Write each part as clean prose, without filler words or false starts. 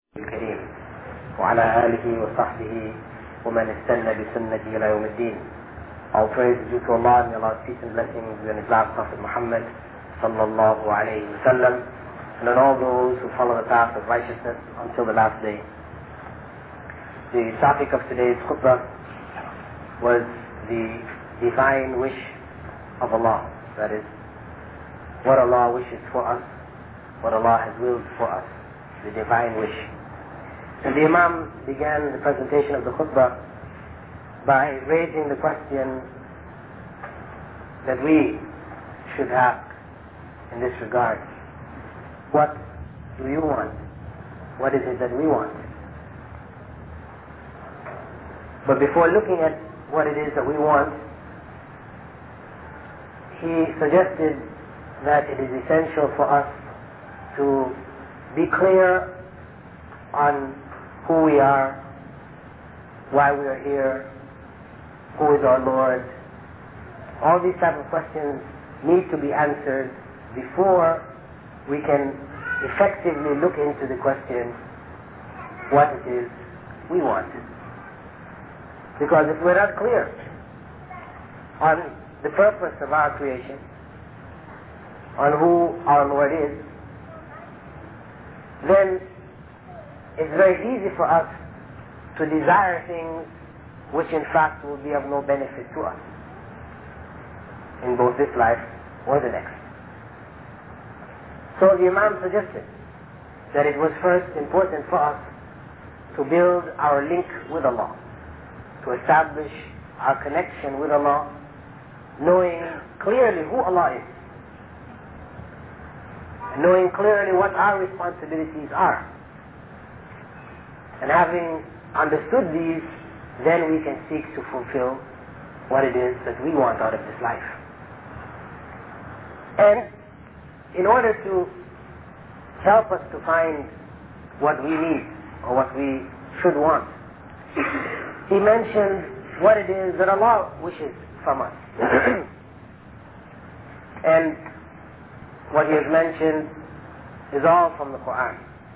الكريم وعلى آله وصحبه ومن استنى بسنته إلى يوم الدين. All praise is due to Allah, and Allah's peace and blessings be on His last Prophet Muhammad sallallahu alayhi wa sallam, and on all those who follow the path of righteousness until the last day. The topic of today's khutbah was the divine wish of Allah. That is, what Allah wishes for us, what Allah has willed for us, the divine wish. And the Imam began the presentation of the khutbah by raising the question that we should have in this regard. What do you want? What is it that we want? But before looking at what it is that we want, he suggested that it is essential for us to be clear on who we are, why we are here, who is our Lord. All these type of questions need to be answered before we can effectively look into the question what it is we want. Because if we're not clear on the purpose of our creation, on who our Lord is, then it's very easy for us to desire things which in fact will be of no benefit to us in both this life or the next. So the Imam suggested that it was first important for us to build our link with Allah, to establish our connection with Allah, knowing clearly who Allah is, knowing clearly what our responsibilities are. And having understood these, then we can seek to fulfill what it is that we want out of this life. And in order to help us to find what we need or what we should want, he mentioned what it is that Allah wishes from us. And what he has mentioned is all from the Quran.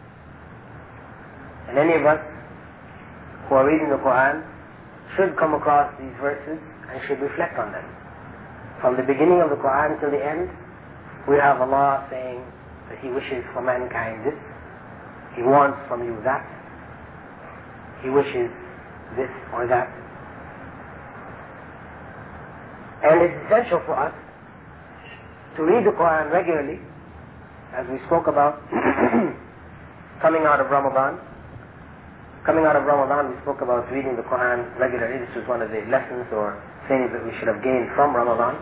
And any of us who are reading the Quran should come across these verses and should reflect on them. From the beginning of the Quran till the end, we have Allah saying that He wishes for mankind this, He wants from you that, He wishes this or that. And it's essential for us to read the Quran regularly, as we spoke about coming out of Ramadan. Coming out of Ramadan, we spoke about reading the Quran regularly. This was one of the lessons or things that we should have gained from Ramadan.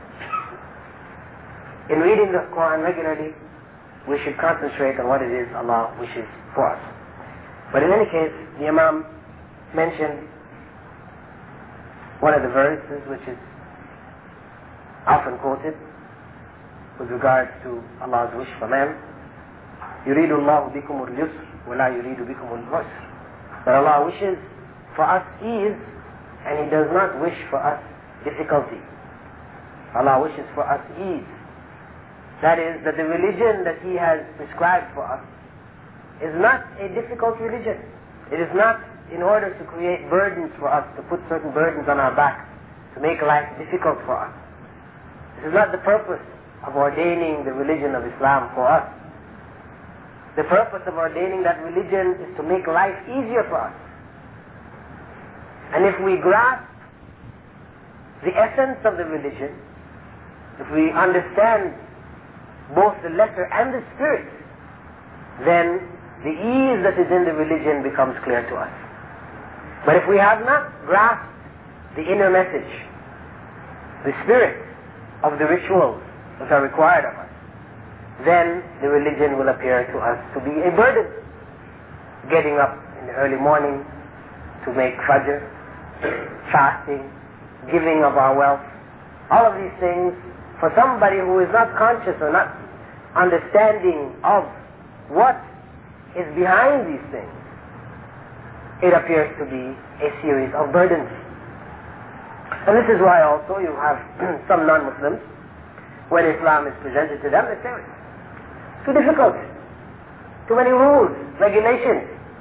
In reading the Quran regularly, we should concentrate on what it is Allah wishes for us. But in any case, the Imam mentioned one of the verses which is often quoted with regards to Allah's wish for man. يُرِيدُ اللَّهُ بِكُمُ الْيُسْرَ وَلَا يُرِيدُ بِكُمُ الْعُسْرَ. But Allah wishes for us ease, and He does not wish for us difficulty. Allah wishes for us ease. That is, that the religion that He has prescribed for us is not a difficult religion. It is not in order to create burdens for us, to put certain burdens on our back, to make life difficult for us. This is not the purpose of ordaining the religion of Islam for us. The purpose of ordaining that religion is to make life easier for us. And if we grasp the essence of the religion, if we understand both the letter and the spirit, then the ease that is in the religion becomes clear to us. But if we have not grasped the inner message, the spirit of the rituals that are required of us, then the religion will appear to us to be a burden. Getting up in the early morning to make fajr, fasting, giving of our wealth, all of these things, for somebody who is not conscious or not understanding of what is behind these things, it appears to be a series of burdens. And this is why also you have some non-Muslims, when Islam is presented to them, they say, too difficult, too many rules, regulations,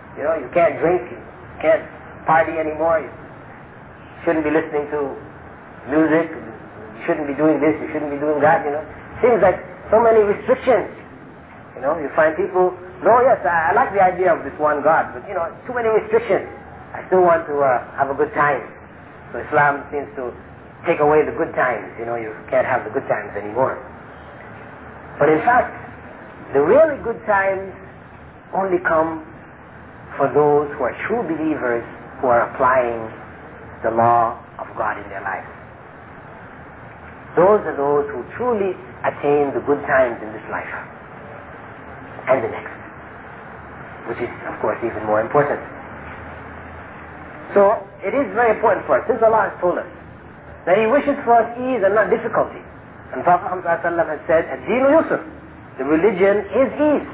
You know, you can't drink, you can't party anymore, you shouldn't be listening to music, you shouldn't be doing this, you shouldn't be doing that, you know. Seems like so many restrictions. You know, you find people, no, yes, I like the idea of this one God, but you know, too many restrictions. I still want to have a good time. So Islam seems to take away the good times. You know, you can't have the good times anymore. But in fact, the really good times only come for those who are true believers who are applying the law of God in their lives. Those are those who truly attain the good times in this life and the next, which is, of course, even more important. So, it is very important for us, since Allah has told us that He wishes for us ease and not difficulty. And Prophet Muhammad has said, "Ad-Dinu Yusuf," the religion is ease.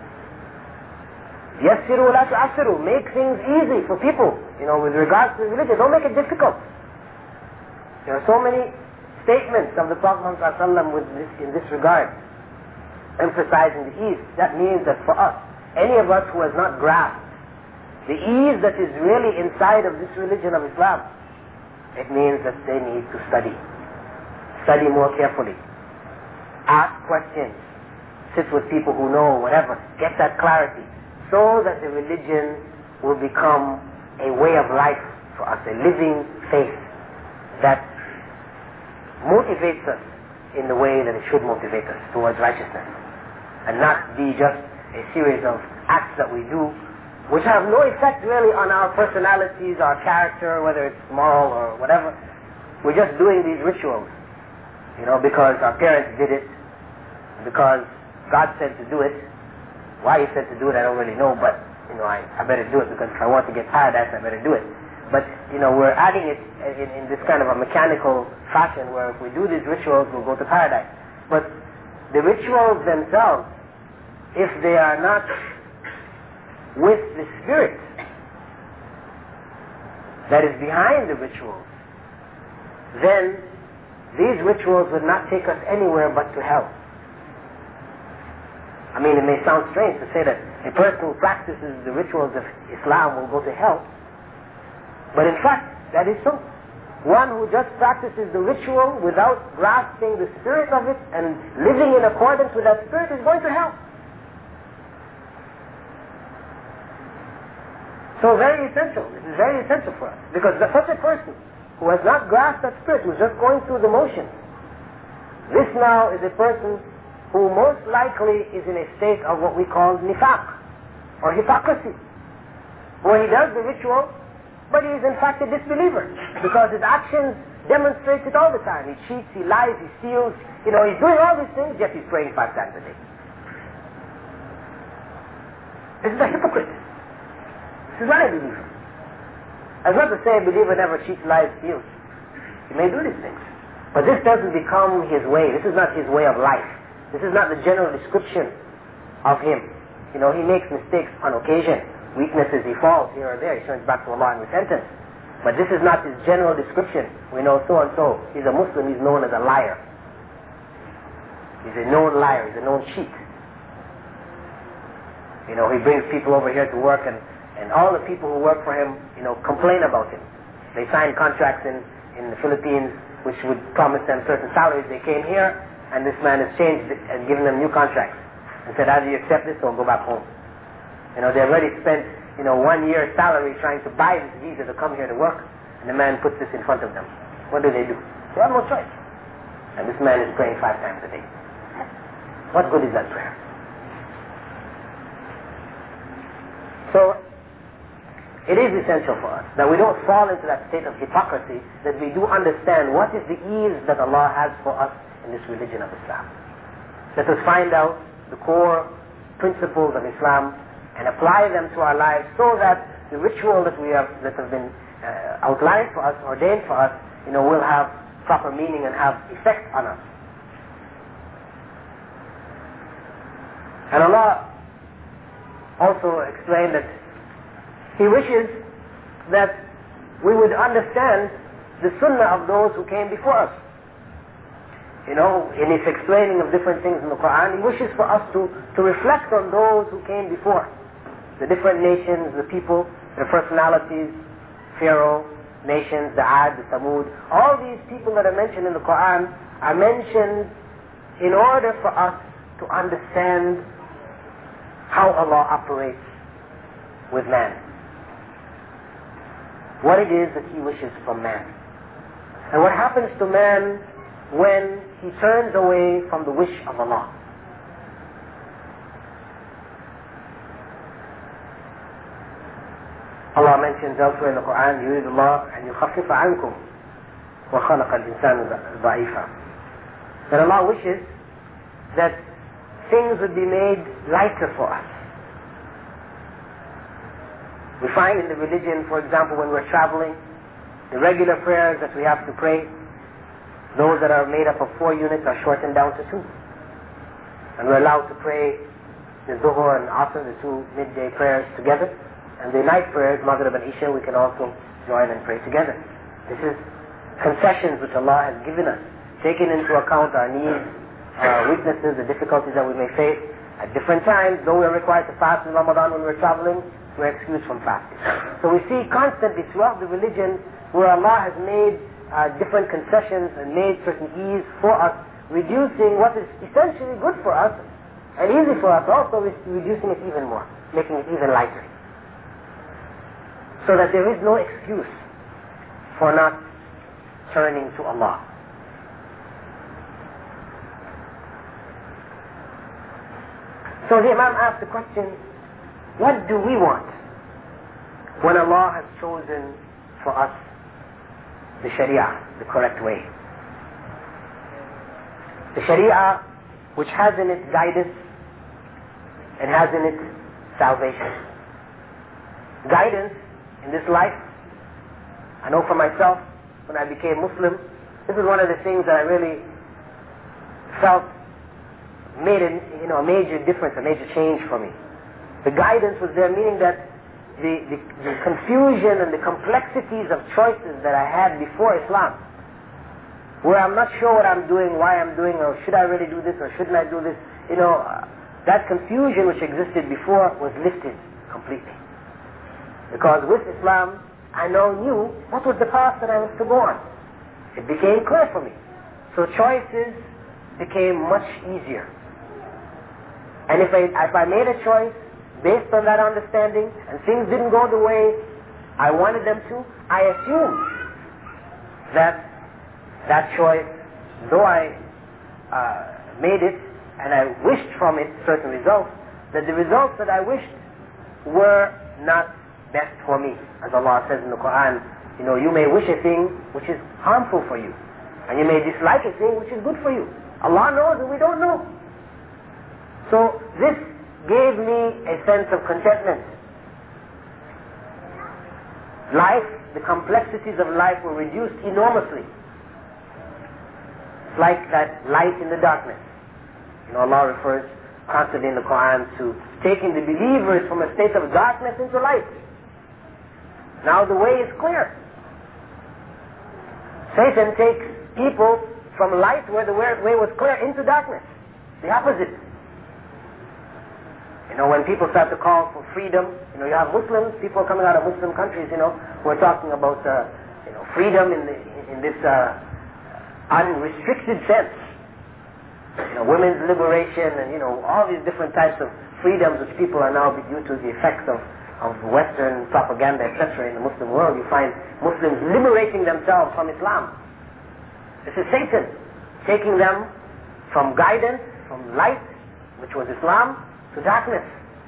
Yassiru la tu'assiru, make things easy for people. You know, with regards to religion, don't make it difficult. There are so many statements of the Prophet Muhammad in this regard, emphasizing the ease. That means that for us, any of us who has not grasped the ease that is really inside of this religion of Islam, it means that they need to study more carefully, ask questions, sit with people who know, whatever, get that clarity, so that the religion will become a way of life for us, a living faith that motivates us in the way that it should motivate us towards righteousness, and not be just a series of acts that we do which have no effect really on our personalities, our character, whether it's moral or whatever. We're just doing these rituals, you know, because our parents did it, because God said to do it. Why He said to do it, I don't really know, but, you know, I better do it, because if I want to get paradise, I better do it. But, you know, we're adding it in this kind of a mechanical fashion where if we do these rituals, we'll go to paradise. But the rituals themselves, if they are not with the spirit that is behind the rituals, then these rituals would not take us anywhere but to hell. I mean, it may sound strange to say that a person who practices the rituals of Islam will go to hell, but in fact, that is so. One who just practices the ritual without grasping the spirit of it and living in accordance with that spirit is going to hell. So very essential. This is very essential for us. Because such a person who has not grasped that spirit, who is just going through the motions, this now is a person who most likely is in a state of what we call nifaq, or hypocrisy, where he does the ritual, but he is in fact a disbeliever, because his actions demonstrate it all the time. He cheats, he lies, he steals, you know, he's doing all these things, yet he's praying 5 times a day. This is a hypocrite. This is not a believer. I was not to say a believer never cheats, lies, steals. He may do these things. But this doesn't become his way. This is not his way of life. This is not the general description of him. You know, he makes mistakes on occasion. Weaknesses, he falls here or there. He turns back to Allah in repentance. But this is not his general description. We know so-and-so. He's a Muslim. He's known as a liar. He's a known liar. He's a known cheat. You know, he brings people over here to work, and all the people who work for him, you know, complain about him. They sign contracts in the Philippines which would promise them certain salaries. They came here, and this man has changed it and given them new contracts and said, either you accept this or go back home. You know, they already spent, you know, 1 year's salary trying to buy this visa to come here to work, and the man puts this in front of them. What do? They have no choice. And this man is praying 5 times a day. What good is that prayer? So, it is essential for us that we don't fall into that state of hypocrisy, that we do understand what is the ease that Allah has for us in this religion of Islam. Let us find out the core principles of Islam and apply them to our lives, so that the ritual that have been outlined for us, ordained for us, you know, will have proper meaning and have effect on us. And Allah also explained that He wishes that we would understand the sunnah of those who came before us. You know, in His explaining of different things in the Quran, He wishes for us to reflect on those who came before. the different nations, the people, their personalities, Pharaoh, nations, the Ad, the Samud, all these people that are mentioned in the Quran are mentioned in order for us to understand how Allah operates with man. What it is that He wishes from man. And what happens to man when he turns away from the wish of Allah. Allah mentions elsewhere in the Quran, يريد الله أن يخفف عنكم وخلق الإنسان ضعيفا. That Allah wishes that things would be made lighter for us. We find in the religion, for example, when we're traveling, the regular prayers that we have to pray, those that are made up of 4 units are shortened down to 2. And we're allowed to pray the Zuhur and Asr, the 2 midday prayers together. And the night prayers, Maghrib and Isha, we can also join and pray together. This is concessions which Allah has given us, taking into account our needs, our weaknesses, the difficulties that we may face. At different times, though we're required to fast in Ramadan when we're traveling, we're excused from fasting. So we see constantly throughout the religion where Allah has made different concessions and made certain ease for us, reducing what is essentially good for us and easy for us, also reducing it even more, making it even lighter. So that there is no excuse for not turning to Allah. So the Imam asked the question, what do we want when Allah has chosen for us the Sharia, the correct way? The Sharia which has in it guidance and has in it salvation. Guidance in this life. I know for myself, when I became Muslim, this is one of the things that I really felt made a major difference, a major change for me. The guidance was there, meaning that the confusion and the complexities of choices that I had before Islam, where I'm not sure what I'm doing, why I'm doing, or should I really do this, or shouldn't I do this, that confusion which existed before was lifted completely. Because with Islam, I now knew what was the path that I was to go on. It became clear for me. So choices became much easier. And if I made a choice based on that understanding, and things didn't go the way I wanted them to, I assumed that choice, though I made it, and I wished from it certain results, that the results that I wished were not best for me. As Allah says in the Quran, you may wish a thing which is harmful for you, and you may dislike a thing which is good for you. Allah knows and we don't know. So this gave me a sense of contentment. Life, the complexities of life were reduced enormously. It's like that light in the darkness. Allah refers constantly in the Quran to taking the believers from a state of darkness into light. Now the way is clear. Satan takes people from light where the way was clear into darkness. The opposite. When people start to call for freedom, you have Muslims, people coming out of Muslim countries, who are talking about, freedom in this unrestricted sense. Women's liberation and, all these different types of freedoms which people are now, due to the effects of Western propaganda, etc. in the Muslim world, you find Muslims liberating themselves from Islam. This is Satan taking them from guidance, from light, which was Islam, to darkness.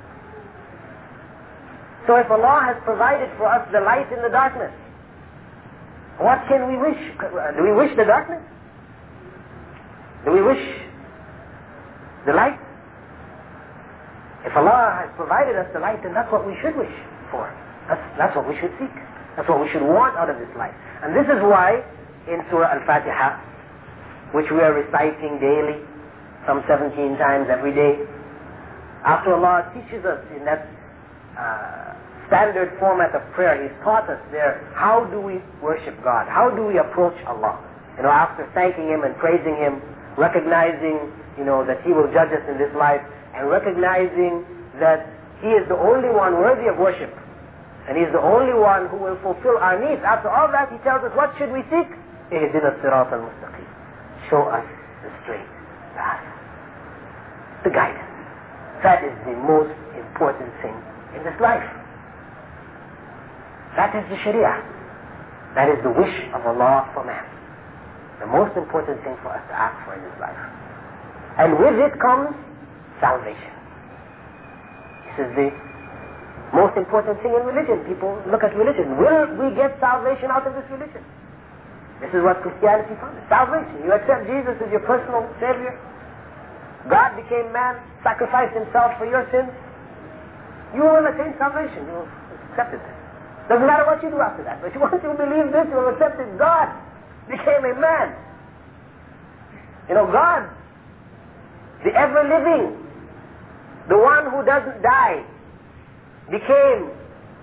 So if Allah has provided for us the light in the darkness, what can we wish? Do we wish the darkness? Do we wish the light? If Allah has provided us the light, then that's what we should wish for. That's what we should seek. That's what we should want out of this life. And this is why in Surah Al-Fatiha, which we are reciting daily, some 17 times every day, after Allah teaches us in that standard format of prayer, He's taught us there, how do we worship God? How do we approach Allah? After thanking Him and praising Him, recognizing, that He will judge us in this life, and recognizing that He is the only one worthy of worship. And He is the only one who will fulfill our needs. After all that, He tells us, what should we seek? اهدنا الصراط المستقيم. Show us the straight path. The guidance. That is the most important thing in this life. That is the Sharia. That is the wish of Allah for man. The most important thing for us to ask for in this life. And with it comes salvation. This is the most important thing in religion. People look at religion. Will we get salvation out of this religion? This is what Christianity founded. Salvation. You accept Jesus as your personal Savior. God became man, sacrificed Himself for your sins. You will attain salvation. You will accept it. Doesn't matter what you do after that. But once you believe this, you will accept that God became a man. You know, God, the ever-living, the one who doesn't die, became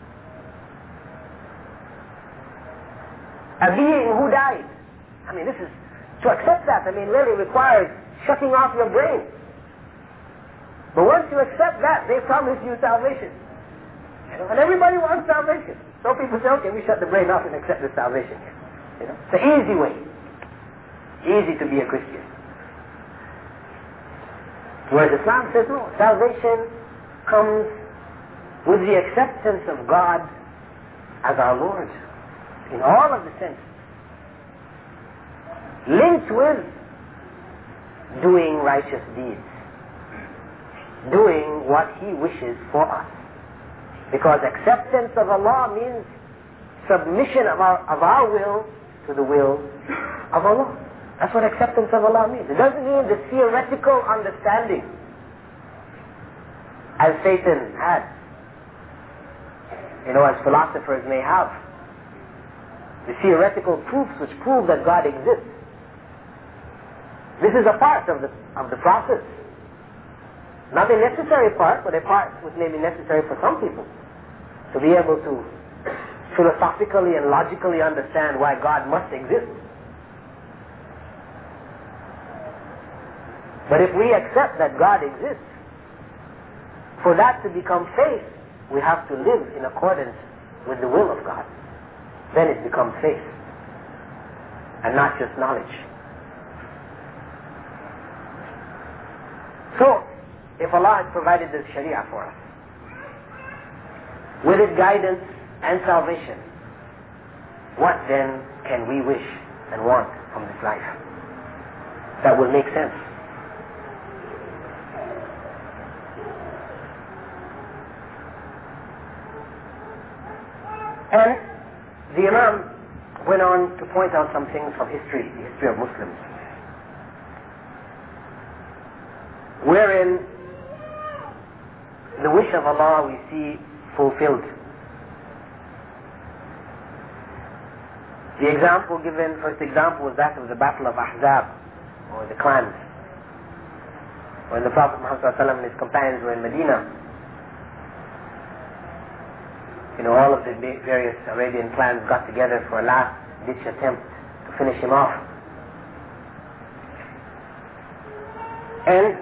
a being who died. I mean, this is, to accept that, I mean, really requires shutting off your brain. But once you accept that, they promise you salvation. You know, and everybody wants salvation. So people say, okay, we shut the brain off and accept the salvation. You know, it's the easy way. Easy to be a Christian. Whereas Islam says, no, salvation comes with the acceptance of God as our Lord in all of the senses, linked with doing righteous deeds, doing what He wishes for us. Because acceptance of Allah means submission of our will to the will of Allah. That's what acceptance of Allah means. It doesn't mean the theoretical understanding as Satan had, you know, as philosophers may have. The theoretical proofs which prove that God exists. This is a part of the process. Not a necessary part, but a part which may be necessary for some people to be able to philosophically and logically understand why God must exist. But if we accept that God exists, for that to become faith, we have to live in accordance with the will of God. Then it becomes faith, and not just knowledge. So, if Allah has provided this Sharia for us, with its guidance and salvation, what then can we wish and want from this life that will make sense? And the Imam went on to point out some things from history, the history of Muslims, wherein the wish of Allah we see fulfilled. The example given, first example, was that of the Battle of Ahzab, or the clans, when the Prophet Muhammad ﷺ and his companions were in Medina. You know, all of the various Arabian clans got together for a last-ditch attempt to finish him off. And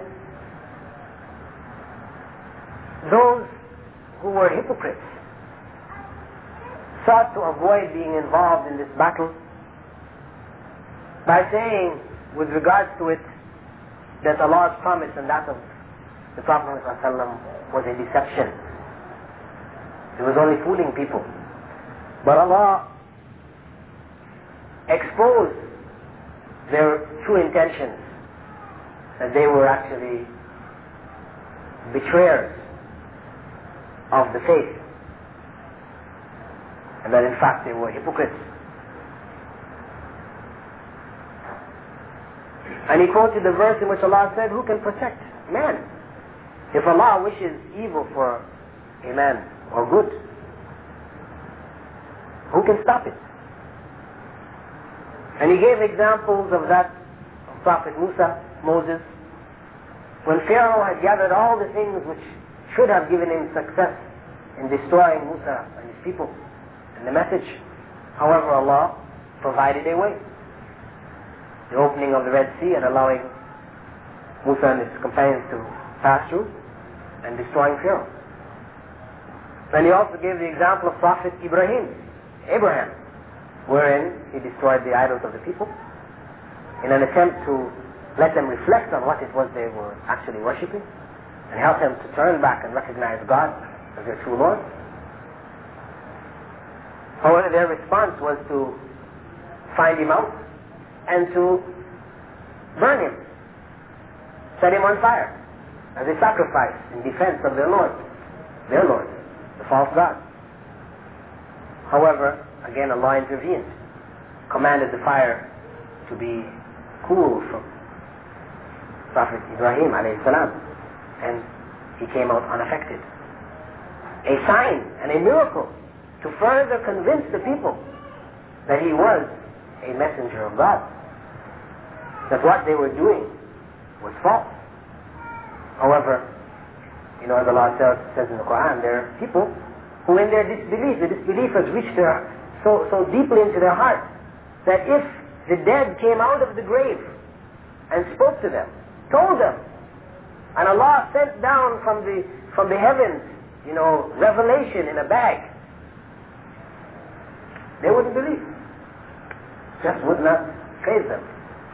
those who were hypocrites sought to avoid being involved in this battle by saying, with regards to it, that Allah's promise and that of the Prophet ﷺ was a deception. It was only fooling people. But Allah exposed their true intentions, that they were actually betrayers of the faith, and that in fact they were hypocrites. And he quoted the verse in which Allah said, who can protect man? If Allah wishes evil for a man or good, who can stop it? And he gave examples of that of Prophet Moses, when Pharaoh had gathered all the things which should have given him success in destroying Musa and his people and the message. However, Allah provided a way. The opening of the Red Sea and allowing Musa and his companions to pass through and destroying Pharaoh. Then he also gave the example of Prophet Abraham, wherein he destroyed the idols of the people in an attempt to let them reflect on what it was they were actually worshipping and help them to turn back and recognize God as their true Lord. However, their response was to find him out and to burn him, set him on fire as a sacrifice in defense of their Lord, the false God. However, again Allah intervened, commanded the fire to be cool from Prophet Ibrahim alayhi salam, and he came out unaffected. A sign and a miracle to further convince the people that he was a messenger of God, that what they were doing was false. However, as Allah says in the Quran, there are people who in their disbelief, the disbelief has reached so deeply into their heart that if the dead came out of the grave and spoke to them, told them, and Allah sent down from the heavens, revelation in a bag, they wouldn't believe. Just would not faze them.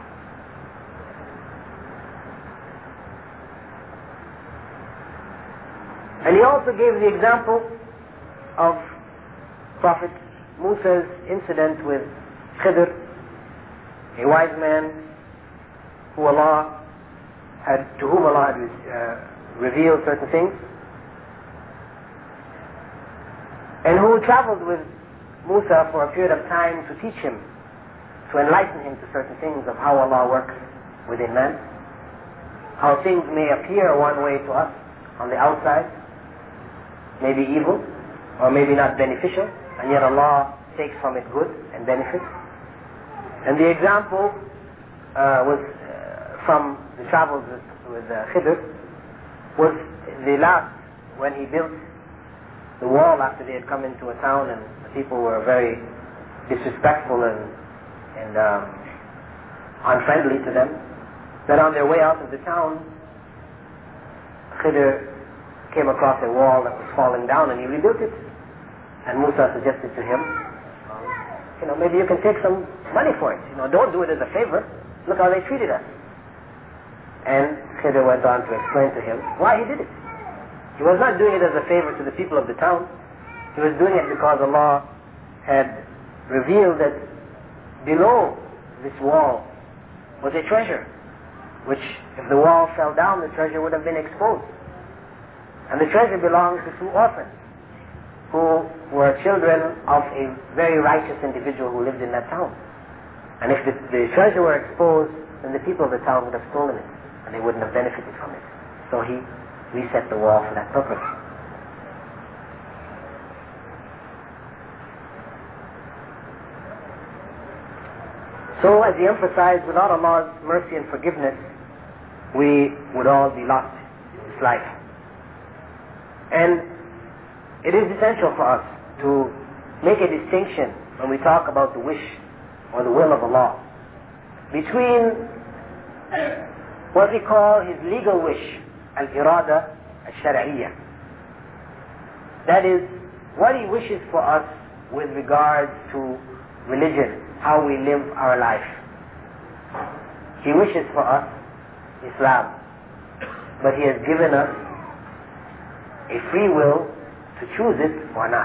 And he also gave the example of Prophet Musa's incident with Khidr, a wise man to whom Allah had revealed certain things, and who traveled with Musa for a period of time to teach him, to enlighten him to certain things of how Allah works within man, how things may appear one way to us on the outside, maybe evil, or maybe not beneficial, and yet Allah takes from it good and benefit. And the example was from the travels with Khidr, was the last, when he built the wall after they had come into a town and the people were very disrespectful and unfriendly to them, that on their way out of the town, Khidr came across a wall that was falling down and he rebuilt it. And Musa suggested to him, maybe you can take some money for it. Don't do it as a favor. Look how they treated us. And Khidr went on to explain to him why he did it. He was not doing it as a favor to the people of the town. He was doing it because Allah had revealed that below this wall was a treasure, which if the wall fell down, the treasure would have been exposed. And the treasure belonged to two orphans who were children of a very righteous individual who lived in that town. And if the treasure were exposed, then the people of the town would have stolen it, and they wouldn't have benefited from it. So he reset the wall for that purpose. So, as he emphasized, without Allah's mercy and forgiveness, we would all be lost in this life. And it is essential for us to make a distinction when we talk about the wish or the will of Allah between what we call his legal wish, al-irada al-shar'iyya. That is, what he wishes for us with regards to religion, how we live our life. He wishes for us Islam, but he has given us a free will to choose it or not.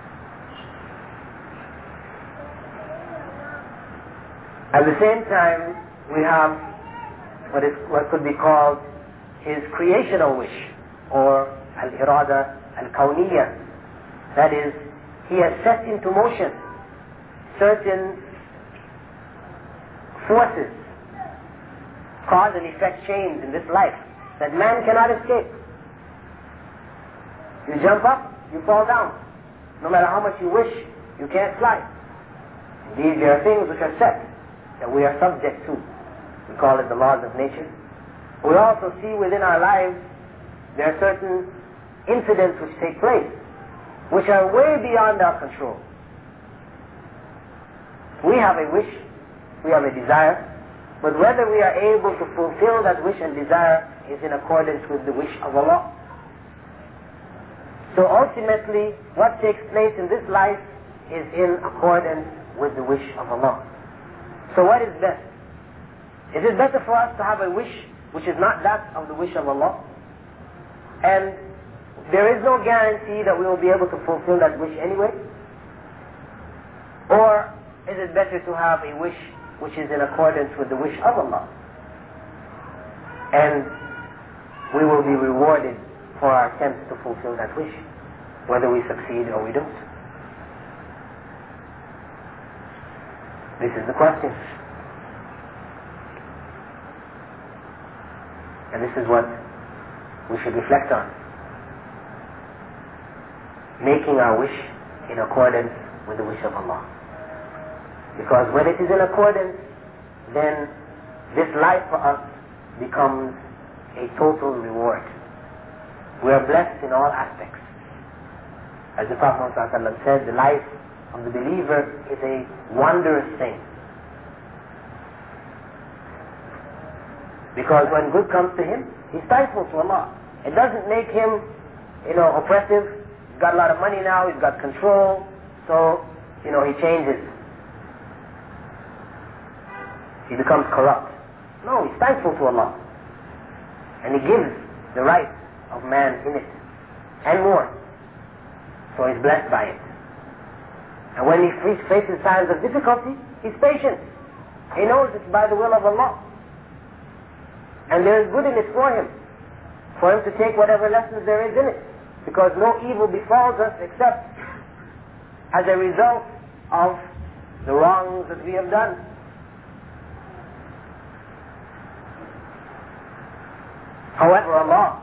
At the same time, we have what could be called his creational wish, or al-irada al-kawniyya. That is, he has set into motion certain forces, cause and effect chains in this life that man cannot escape. You jump up, you fall down. No matter how much you wish, you can't fly. Indeed, there are things which are set that we are subject to. We call it the laws of nature. We also see within our lives there are certain incidents which take place which are way beyond our control. We have a wish, we have a desire, but whether we are able to fulfill that wish and desire is in accordance with the wish of Allah. So ultimately, what takes place in this life is in accordance with the wish of Allah. So what is best? Is it better for us to have a wish which is not that of the wish of Allah? And there is no guarantee that we will be able to fulfill that wish anyway? Or is it better to have a wish which is in accordance with the wish of Allah? And we will be rewarded for our attempts to fulfill that wish, whether we succeed or we don't. This is the question. And this is what we should reflect on. Making our wish in accordance with the wish of Allah. Because when it is in accordance, then this life for us becomes a total reward. We are blessed in all aspects. As the Prophet ﷺ said, the life of the believer is a wondrous thing. Because when good comes to him, he's thankful to Allah. It doesn't make him, oppressive. He's got a lot of money now, he's got control, so, he changes. He becomes corrupt. No, he's thankful to Allah. And he gives the right of man in it, and more. So he's blessed by it. And when he faces times of difficulty, he's patient. He knows it's by the will of Allah. And there is good in it for him to take whatever lessons there is in it. Because no evil befalls us except as a result of the wrongs that we have done. However, Allah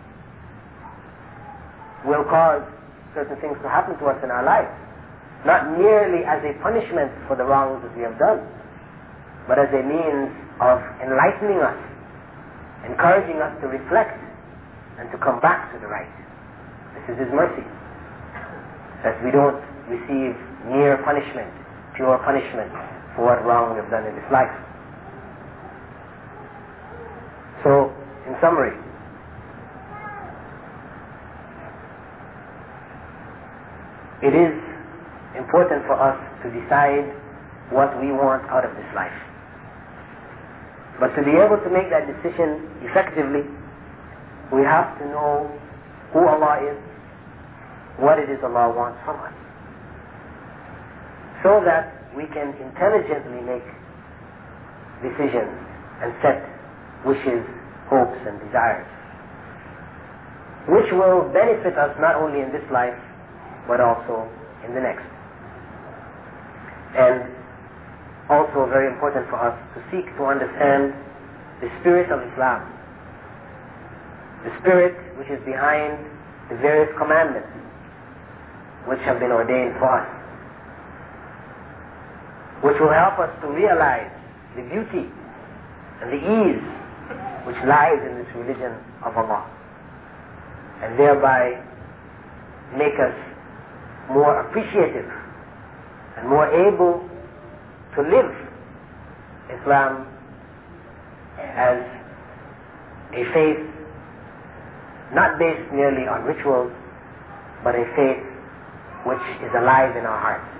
will cause certain things to happen to us in our lives, not merely as a punishment for the wrongs that we have done, but as a means of enlightening us, encouraging us to reflect and to come back to the right. This is His mercy, that we don't receive mere punishment, pure punishment for what wrong we have done in this life. So, in summary, it is important for us to decide what we want out of this life. But to be able to make that decision effectively, we have to know who Allah is, what it is Allah wants from us, so that we can intelligently make decisions and set wishes, hopes and desires, which will benefit us not only in this life, but also in the next. And also very important for us to seek to understand the spirit of Islam, the spirit which is behind the various commandments which have been ordained for us, which will help us to realize the beauty and the ease which lies in this religion of Allah, and thereby make us more appreciative and more able to live Islam as a faith not based merely on rituals, but a faith which is alive in our hearts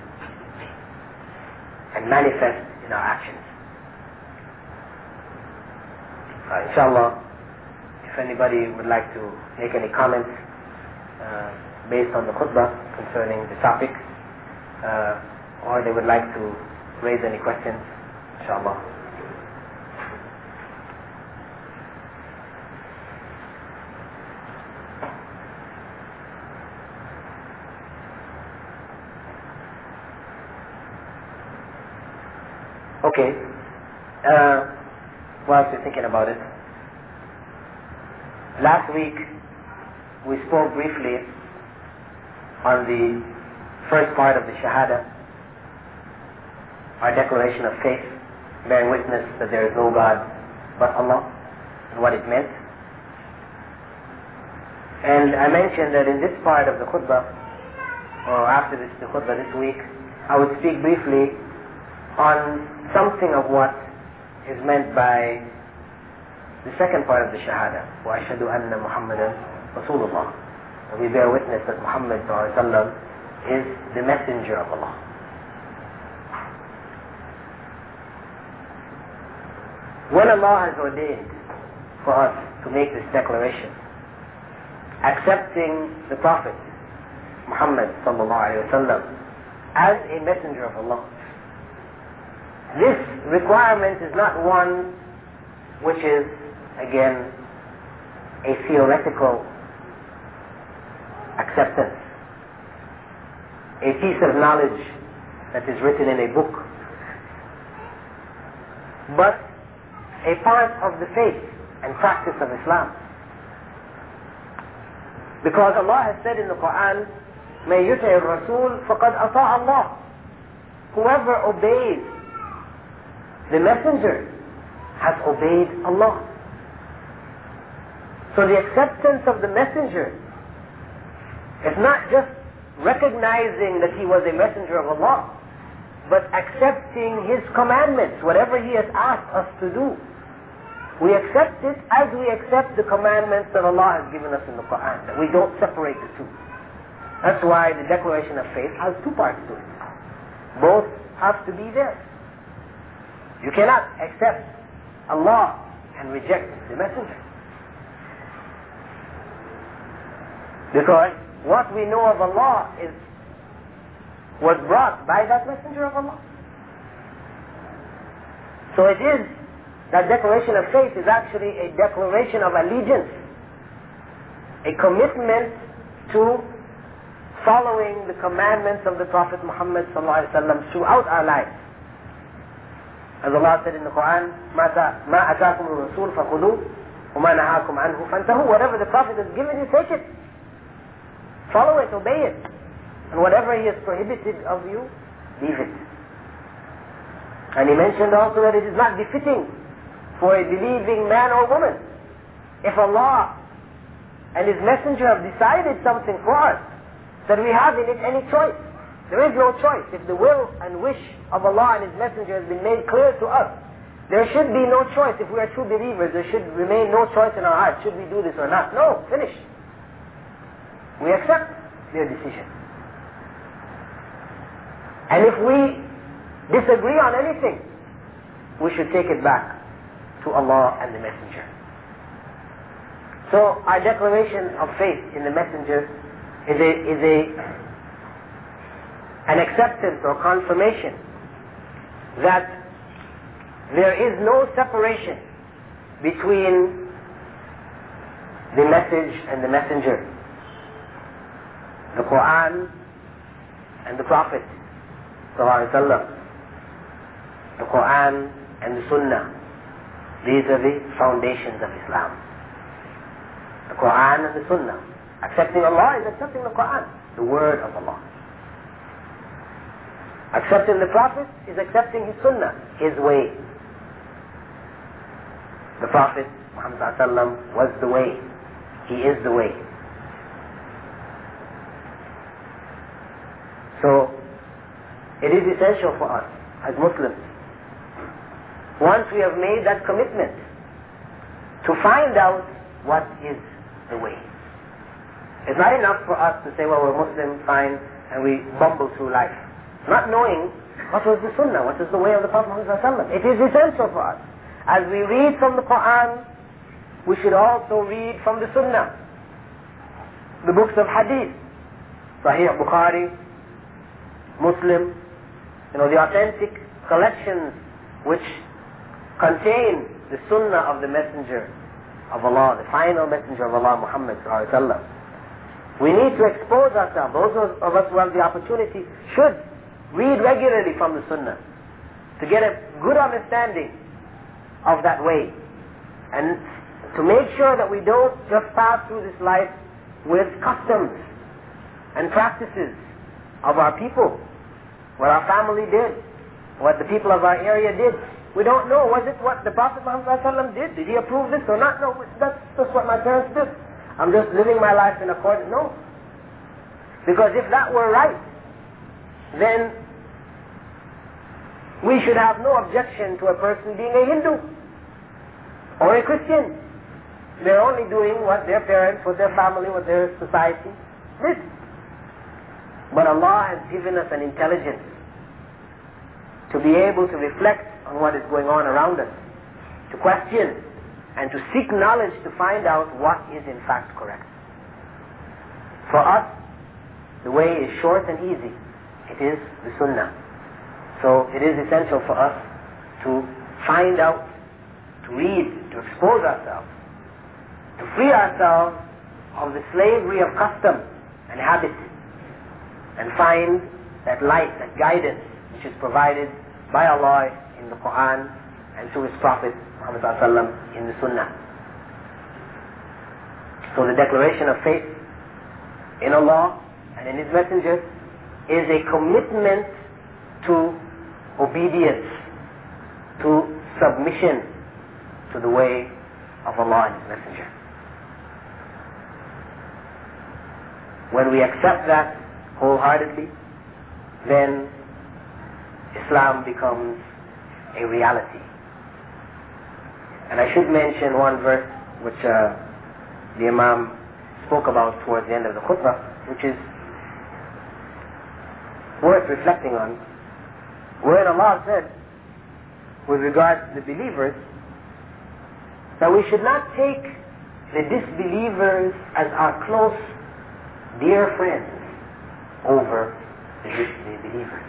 and manifests in our actions. Inshallah, if anybody would like to make any comments based on the khutbah concerning the topic, or they would like to raise any questions, inshallah. Okay. Whilst you're thinking about it, last week we spoke briefly on the first part of the Shahada, our declaration of faith, bearing witness that there is no God but Allah, and what it meant. And I mentioned that in this part of the khutbah, or after the khutbah this week, I would speak briefly on something of what is meant by the second part of the Shahada, وَأَشْهَدُ أَنَّ مُحَمَّدًا رَسُولُ اللَّهِ. and we bear witness that Muhammad ﷺ is the messenger of Allah. When Allah has ordained for us to make this declaration, accepting the Prophet Muhammad ﷺ as a messenger of Allah, this requirement is not one which is, again, a theoretical acceptance, a piece of knowledge that is written in a book, but a part of the faith and practice of Islam. Because Allah has said in the Quran, مَن يُطِعِ الرَّسُولِ فَقَدْ أَطَاعَ اللَّهِ. Whoever obeys the messenger has obeyed Allah. So the acceptance of the messenger is not just recognizing that he was a messenger of Allah, but accepting his commandments, whatever he has asked us to do. We accept it as we accept the commandments that Allah has given us in the Quran, that we don't separate the two. That's why the declaration of faith has two parts to it. Both have to be there. You cannot accept Allah and reject the messenger. Because what we know of Allah was brought by that messenger of Allah. So it is, that declaration of faith is actually a declaration of allegiance, a commitment to following the commandments of the Prophet Muhammad ﷺ throughout our lives. As Allah said in the Quran, مَا أَتَاكُمُ الرَّسُولُ فَخُذُوهُ وَمَا نَهَاكُمْ عَنْهُ فَانْتَهُوا. Whatever the Prophet has given you, take it. Follow it, obey it. And whatever he has prohibited of you, leave it. And he mentioned also that it is not befitting for a believing man or woman, if Allah and His Messenger have decided something for us, that we have in it any choice. There is no choice. If the will and wish of Allah and His Messenger has been made clear to us, there should be no choice. If we are true believers, there should remain no choice in our hearts. Should we do this or not? No, finish. We accept their decision. And if we disagree on anything, we should take it back to Allah and the Messenger. So our declaration of faith in the Messenger is an acceptance or confirmation that there is no separation between the message and the messenger, the Quran and the Prophet ﷺ, the Quran and the Sunnah. These are the foundations of Islam. The Quran and the Sunnah. Accepting Allah is accepting the Quran, the word of Allah. Accepting the Prophet is accepting his Sunnah, his way. The Prophet Muhammad ﷺ was the way. He is the way. So, it is essential for us as Muslims, once we have made that commitment, to find out what is the way. It's not enough for us to say, well, we're Muslim, fine, and we bumble through life, not knowing what was the Sunnah, what is the way of the Prophet Muhammad ﷺ. It is essential for us. As we read from the Quran, we should also read from the Sunnah, the books of Hadith, Sahih Bukhari, Muslim, the authentic collections which contain the Sunnah of the Messenger of Allah, the final Messenger of Allah, Muhammad ﷺ. We need to expose ourselves. Those of us who have the opportunity should read regularly from the Sunnah to get a good understanding of that way, and to make sure that we don't just pass through this life with customs and practices of our people, what our family did, what the people of our area did. We don't know, was it what the Prophet Muhammad ﷺ did? Did he approve this or not? No, that's just what my parents did. I'm just living my life in accordance. No. Because if that were right, then we should have no objection to a person being a Hindu or a Christian they're only doing what their parents, what their family, what their society did. But Allah has given us an intelligence to be able to reflect on what is going on around us, to question and to seek knowledge to find out what is in fact correct. For us, the way is short and easy. It is the Sunnah. So it is essential for us to find out, to read, to expose ourselves, to free ourselves of the slavery of custom and habit, and find that light, that guidance which is provided by Allah in the Quran and through His Prophet Muhammad in the Sunnah. So the declaration of faith in Allah and in His messengers is a commitment to obedience, to submission to the way of Allah and His messenger. When we accept that wholeheartedly, then Islam becomes a reality. And I should mention one verse which the Imam spoke about towards the end of the khutbah, which is worth reflecting on, where Allah said, with regard to the believers, that we should not take the disbelievers as our close, dear friends over the believers.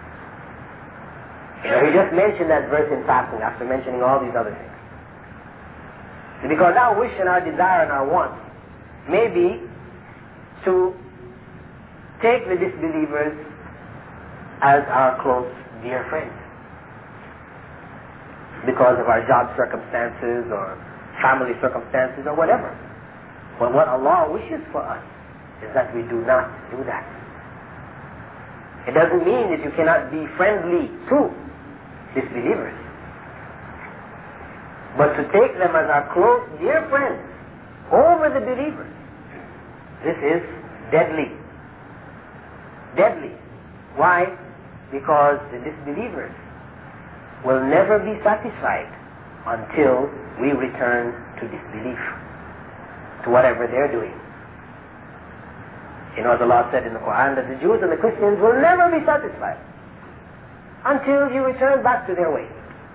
He just mentioned that verse in passing after mentioning all these other things. Because our wish and our desire and our want may be to take the disbelievers as our close, dear friends, because of our job circumstances or family circumstances or whatever. But what Allah wishes for us is that we do not do that. It doesn't mean that you cannot be friendly to disbelievers, but to take them as our close, dear friends over the believers, this is deadly. Deadly. Why? Because the disbelievers will never be satisfied until we return to disbelief, to whatever they're doing. You know, as Allah said in the Quran, that the Jews and the Christians will never be satisfied until you return back to their ways.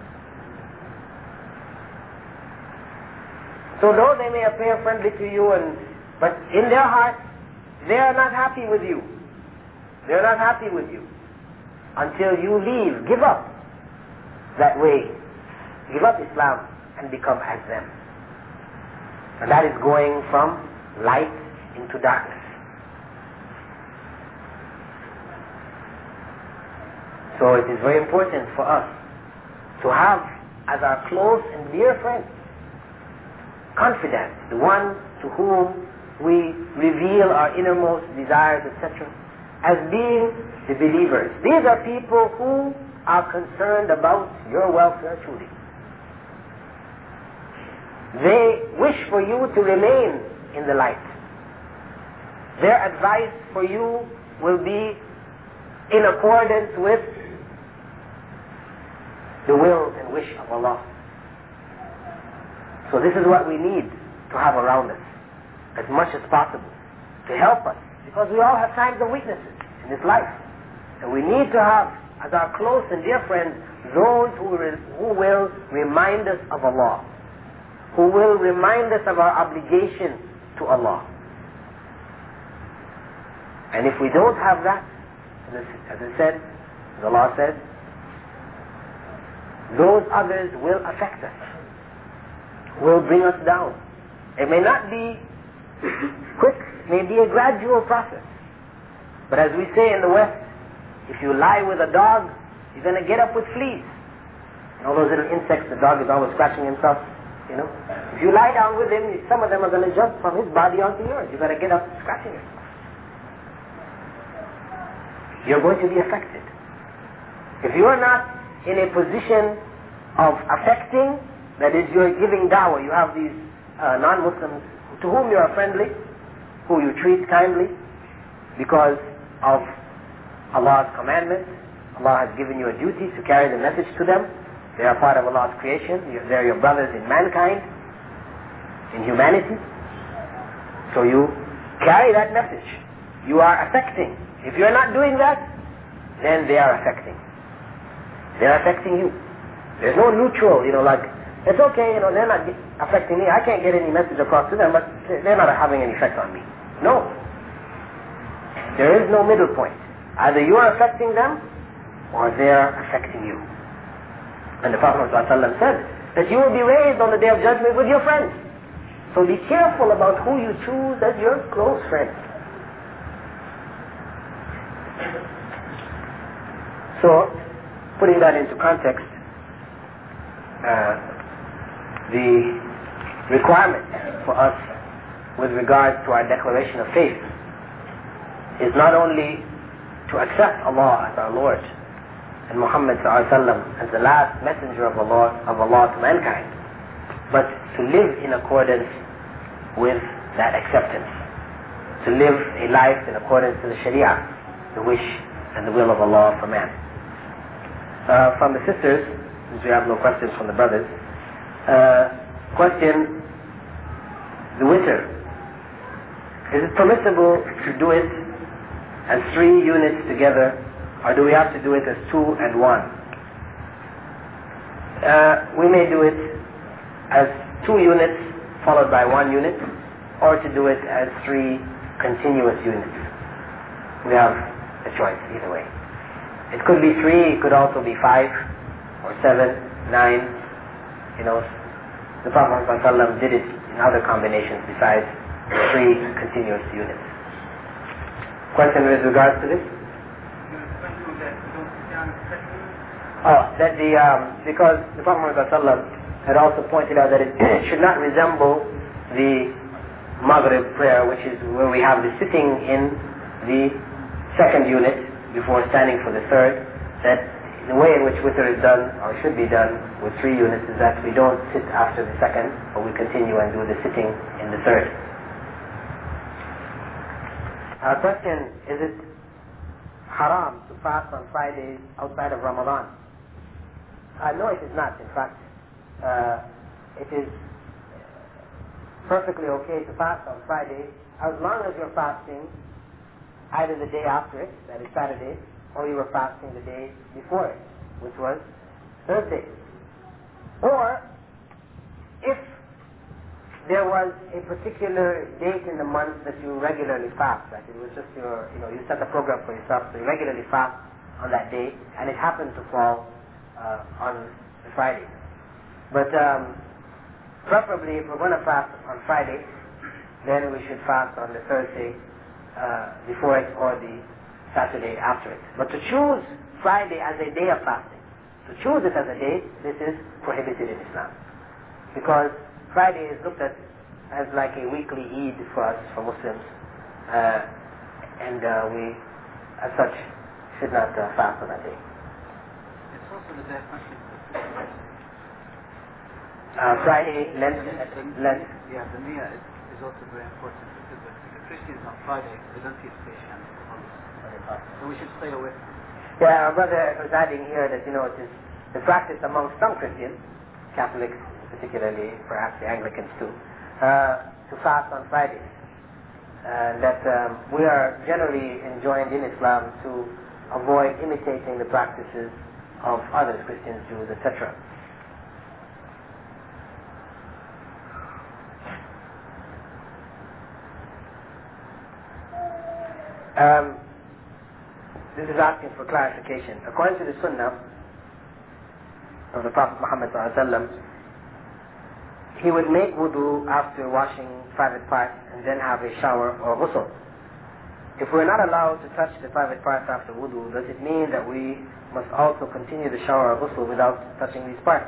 So though they may appear friendly to you, but in their hearts, they are not happy with you. They're not happy with you until you leave, give up that way, give up Islam and become as them. And that is going from light into darkness. So it is very important for us to have as our close and dear friends confidant, the one to whom we reveal our innermost desires, etc., as being the believers. These are people who are concerned about your welfare truly. They wish for you to remain in the light. Their advice for you will be in accordance with the will and wish of Allah. So this is what we need to have around us as much as possible to help us, because we all have times of weaknesses in this life, and we need to have as our close and dear friends those who will remind us of Allah, who will remind us of our obligation to Allah. And if we don't have that, as I said, as Allah said, those others will affect us, will bring us down. It may not be quick, it may be a gradual process. But as we say in the West, if you lie with a dog, you're going to get up with fleas. And all those little insects, the dog is always scratching himself, you know. If you lie down with him, some of them are going to jump from his body onto yours. You've got to get up scratching yourself. You're going to be affected. If you are not in a position of affecting, that is, you're giving dawah, you have these non-Muslims to whom you are friendly, who you treat kindly because of Allah's commandments. Allah has given you a duty to carry the message to them. They are part of Allah's creation. They're your brothers in mankind. in humanity. So you carry that message. You are affecting. If you are not doing that, then they are affecting. They are affecting you. There's no neutral, like, it's okay, they're not affecting me. I can't get any message across to them, but they're not having any effect on me. No. There is no middle point. Either you are affecting them, or they are affecting you. And the Prophet ﷺ said that you will be raised on the Day of Judgment with your friends. So be careful about who you choose as your close friends. So, putting that into context, the requirement for us with regard to our declaration of faith is not only to accept Allah as our Lord and Muhammad ﷺ as the last messenger of Allah to mankind, but to live in accordance with that acceptance, to live a life in accordance to the Sharia, the wish and the will of Allah for man. From the sisters, since we have no questions from the brothers, question, the witr. Is it permissible to do it as 3 units together, or do we have to do it as 2 and 1? We may do it as 2 units followed by 1 unit, or to do it as 3 continuous units. We have a choice either way. It could be 3, it could also be 5, or 7, 9. The Prophet ﷺ did it in other combinations besides 3 continuous units. Question with regards to this? Because the Prophet ﷺ had also pointed out that it should not resemble the Maghrib prayer, which is where we have the sitting in the 2nd unit before standing for the 3rd, that the way in which witr is done, or should be done, with 3 units is that we don't sit after the 2nd, but we continue and do the sitting in the 3rd. Question, is it haram to fast on Fridays outside of Ramadan? No, it is not. In fact, it is perfectly okay to fast on Friday as long as you're fasting either the day after it, that is Saturday, or you were fasting the day before it, which was Thursday. Or, if there was a particular date in the month that you regularly fast, that it was just you set a program for yourself, so you regularly fast on that day, and it happened to fall on the Friday. But preferably, if we're going to fast on Friday, then we should fast on the Thursday before it, or the Saturday after it. But to choose Friday as a day of fasting, to choose it as a day, this is prohibited in Islam. Because Friday is looked at as like a weekly Eid for us, for Muslims, and we, as such, should not fast on that day. It's also the day of fasting. Friday, Lent. Yeah, the Niyyah is also very important, because the Christians on Friday, they don't eat fish and so we should stay away from it. Yeah, our brother was adding here that, it is the practice among some Christians, Catholics particularly, perhaps the Anglicans too, to fast on Fridays. And that we are generally enjoined in Islam to avoid imitating the practices of others, Christians, Jews, etc. This is asking for clarification. According to the Sunnah of the Prophet Muhammad ﷺ, he would make wudu after washing private parts and then have a shower or ghusl. If we're not allowed to touch the private parts after wudu, does it mean that we must also continue the shower or ghusl without touching these parts?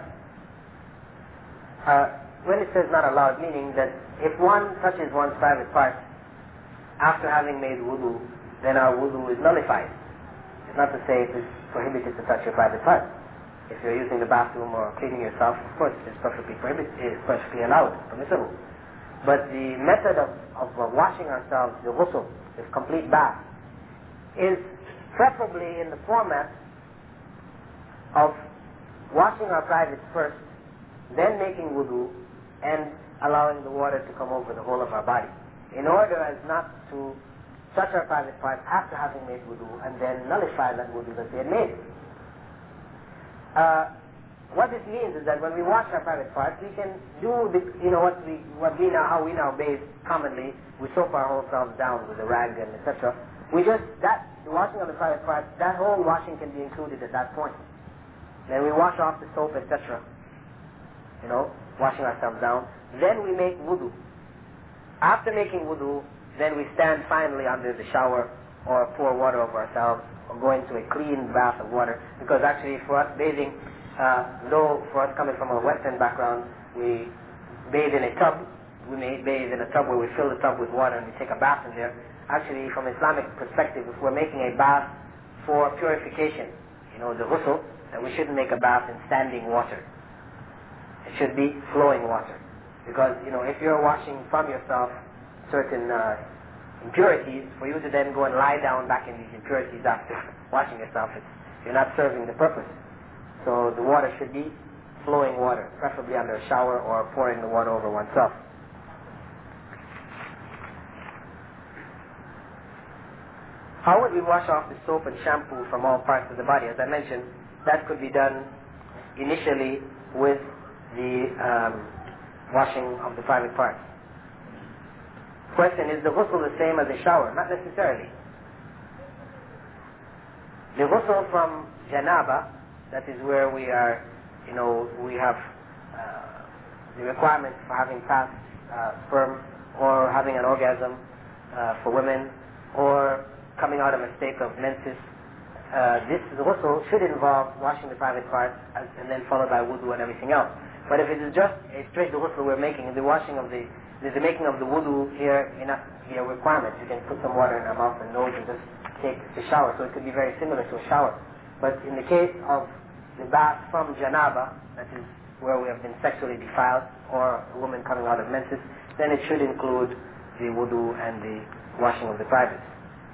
When it says not allowed, meaning that if one touches one's private parts after having made wudu, then our wudu is nullified. It's not to say it is prohibited to touch your private parts. If you're using the bathroom or cleaning yourself, of course it's perfectly prohibited, it's perfectly allowed, permissible. But the method of washing ourselves, the ghusl, this complete bath, is preferably in the format of washing our privates first, then making wudu, and allowing the water to come over the whole of our body, in order as not to touch our private parts after having made wudu and then nullify that wudu that we had made. What this means is that when we wash our private parts, we can do the, how we now bathe commonly. We soap our whole selves down with a rag and etc. The washing of the private parts, that whole washing can be included at that point. Then we wash off the soap, etc. Washing ourselves down. Then we make wudu. After making wudu, then we stand finally under the shower or pour water over ourselves or go into a clean bath of water. Because actually for us bathing, though for us coming from a Western background, we bathe in a tub. We may bathe in a tub where we fill the tub with water and we take a bath in there. Actually, from Islamic perspective, if we're making a bath for purification, the ghusl, then we shouldn't make a bath in standing water. It should be flowing water. Because, if you're washing from yourself certain impurities, for you to then go and lie down back in these impurities after washing yourself, you're not serving the purpose. So the water should be flowing water, preferably under a shower or pouring the water over oneself. How would we wash off the soap and shampoo from all parts of the body? As I mentioned, that could be done initially with the washing of the private parts. Question, is the ghusl the same as a shower? Not necessarily. The ghusl from janaba, that is where we are, we have the requirements for having passed sperm or having an orgasm for women or coming out of a state of menses. This ghusl should involve washing the private parts and then followed by wudu and everything else. But if it is just a straight ghusl we're making, the making of the wudu here may not be a requirement. You can put some water in our mouth and nose and just take the shower. So it could be very similar to a shower. But in the case of the bath from janaba, that is where we have been sexually defiled, or a woman coming out of menses, then it should include the wudu and the washing of the privates.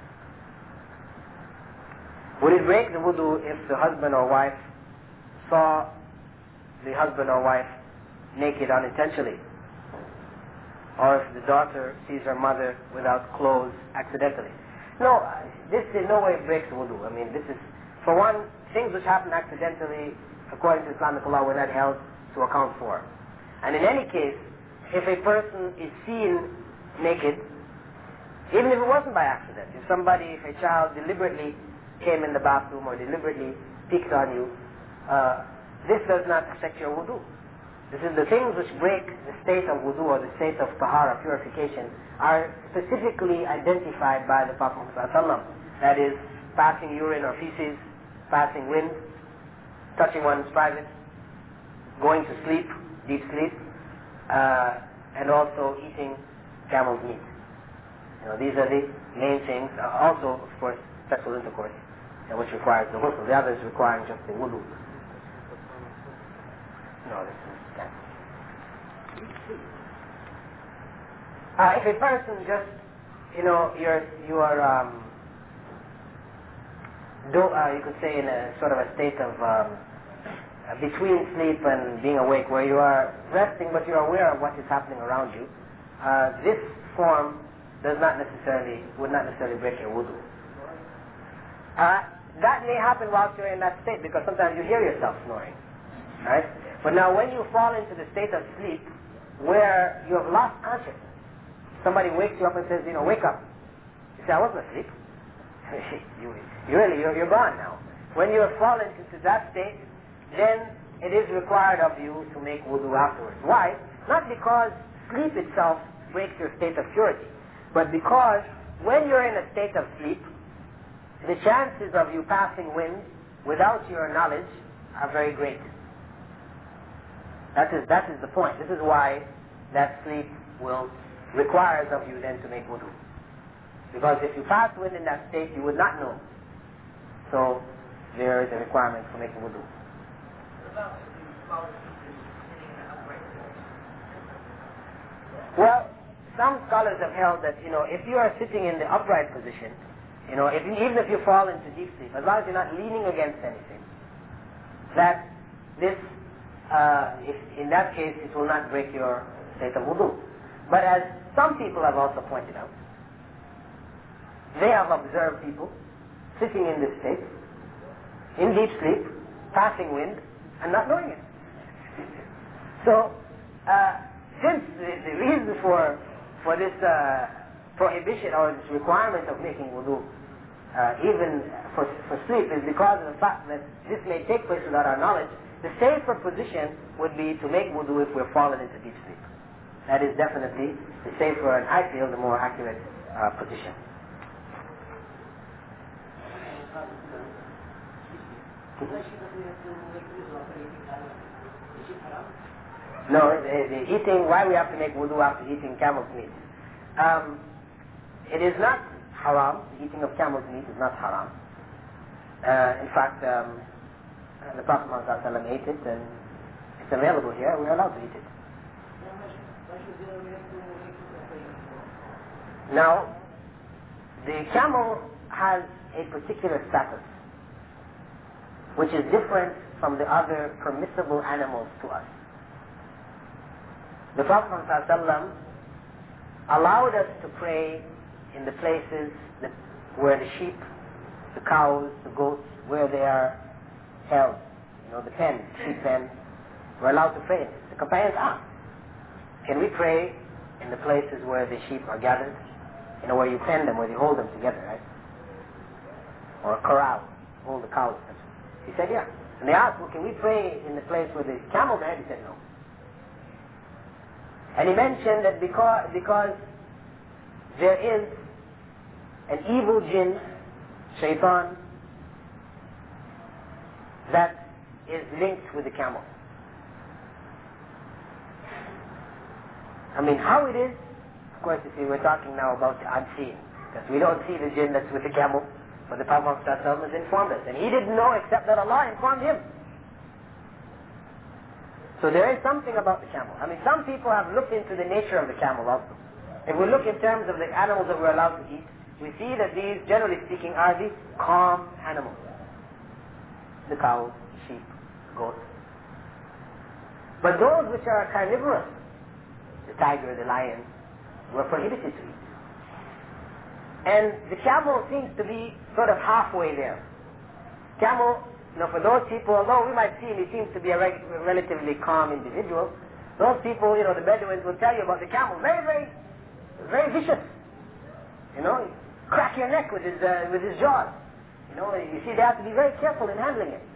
Would it break the wudu if the husband or wife saw the husband or wife naked unintentionally? Or if the daughter sees her mother without clothes accidentally? No, this in no way breaks the wudu. I mean, this is, for one, things which happen accidentally, according to Islamic law, we're not held to account for. And in any case, if a person is seen naked, even if it wasn't by accident, if a child deliberately came in the bathroom or deliberately peeked on you, this does not affect your wudu. This is the things which break the state of wudu or the state of tahara, purification, are specifically identified by the Prophet ﷺ. That is, passing urine or feces, passing wind, touching one's private, going to sleep, deep sleep, and also eating camel's meat. These are the main things. Also, of course, sexual intercourse, which requires the ghusl. The others requiring just the wudu. No, this is that. If a person just, you could say in a sort of a state of between sleep and being awake, where you are resting but you're aware of what is happening around you, this form would not necessarily break your wudu. That may happen whilst you're in that state, because sometimes you hear yourself snoring, right? But now when you fall into the state of sleep where you have lost consciousness, somebody wakes you up and says, wake up. You say, I wasn't asleep. You're gone now. When you have fallen into that state, then it is required of you to make wudu afterwards. Why? Not because sleep itself breaks your state of purity, but because when you're in a state of sleep, the chances of you passing wind without your knowledge are very great. That is the point. This is why that sleep requires of you then to make wudu. Because if you pass wind in that state, you would not know. So there is a requirement for making wudu. Well, some scholars have held that, if you are sitting in the upright position, even if you fall into deep sleep, as long as you're not leaning against anything, that this, if in that case, it will not break your state of wudu. But as some people have also pointed out, they have observed people sitting in this state, in deep sleep, passing wind, and not knowing it. So, since the reason for this prohibition or this requirement of making wudu, even for sleep, is because of the fact that this may take place without our knowledge, the safer position would be to make wudu if we're fallen into deep sleep. That is definitely the safer, and I feel the more accurate position. No, the eating, why we have to make wudu after eating camel's meat? It is not haram. The eating of camel's meat is not haram. In fact, the Prophet ﷺ ate it, and it's available here. We're allowed to eat it. Now, the camel has a particular status, which is different from the other permissible animals to us. The Prophet ﷺ allowed us to pray in the places where the sheep, the cows, the goats, where they are held. The pen, sheep pen, we're allowed to pray in it. The companions asked, can we pray in the places where the sheep are gathered? Where you pen them, where you hold them together, right? Or a corral, hold the cows. He said, yeah. And they asked, well, can we pray in the place where the camels are? He said, no. And he mentioned that because there is an evil jinn, shaitan, that is linked with the camel. How it is, of course, you see, we're talking now about the unseen, because we don't see the jinn that's with the camel, but the Prophet ﷺ has informed us, and he didn't know except that Allah informed him. So there is something about the camel. Some people have looked into the nature of the camel also. If we look in terms of the animals that we're allowed to eat, we see that these, generally speaking, are the calm animals. The cows, sheep, goats. But those which are carnivorous, the tiger, the lion, were prohibited to eat. And the camel seems to be sort of halfway there. Camel, for those people, although we might see him, he seems to be a relatively calm individual. Those people, the Bedouins will tell you about the camel. Very, very, very vicious. Crack your neck with his jaws. You see, they have to be very careful in handling it.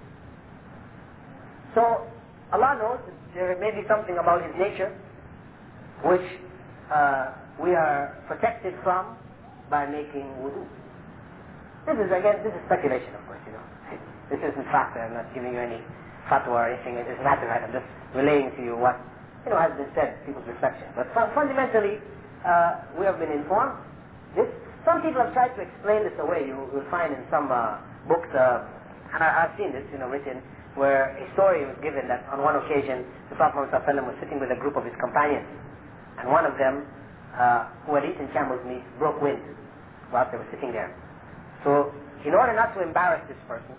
So, Allah knows that there may be something about his nature which we are protected from by making wudu. This is speculation, of course, This isn't fact. I'm not giving you any fatwa or anything. It doesn't matter, right? I'm just relaying to you what, has been said, people's reflection. But fundamentally, we have been informed. Some people have tried to explain this away. You will find in some books, and I've seen this, written, where a story was given that on one occasion, the Prophet ﷺ was sitting with a group of his companions, and one of them, who had eaten camel's meat, broke wind whilst they were sitting there. So, in order not to embarrass this person,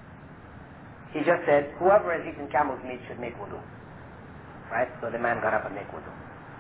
he just said, whoever has eaten camel's meat should make wudu. Right? So the man got up and made wudu.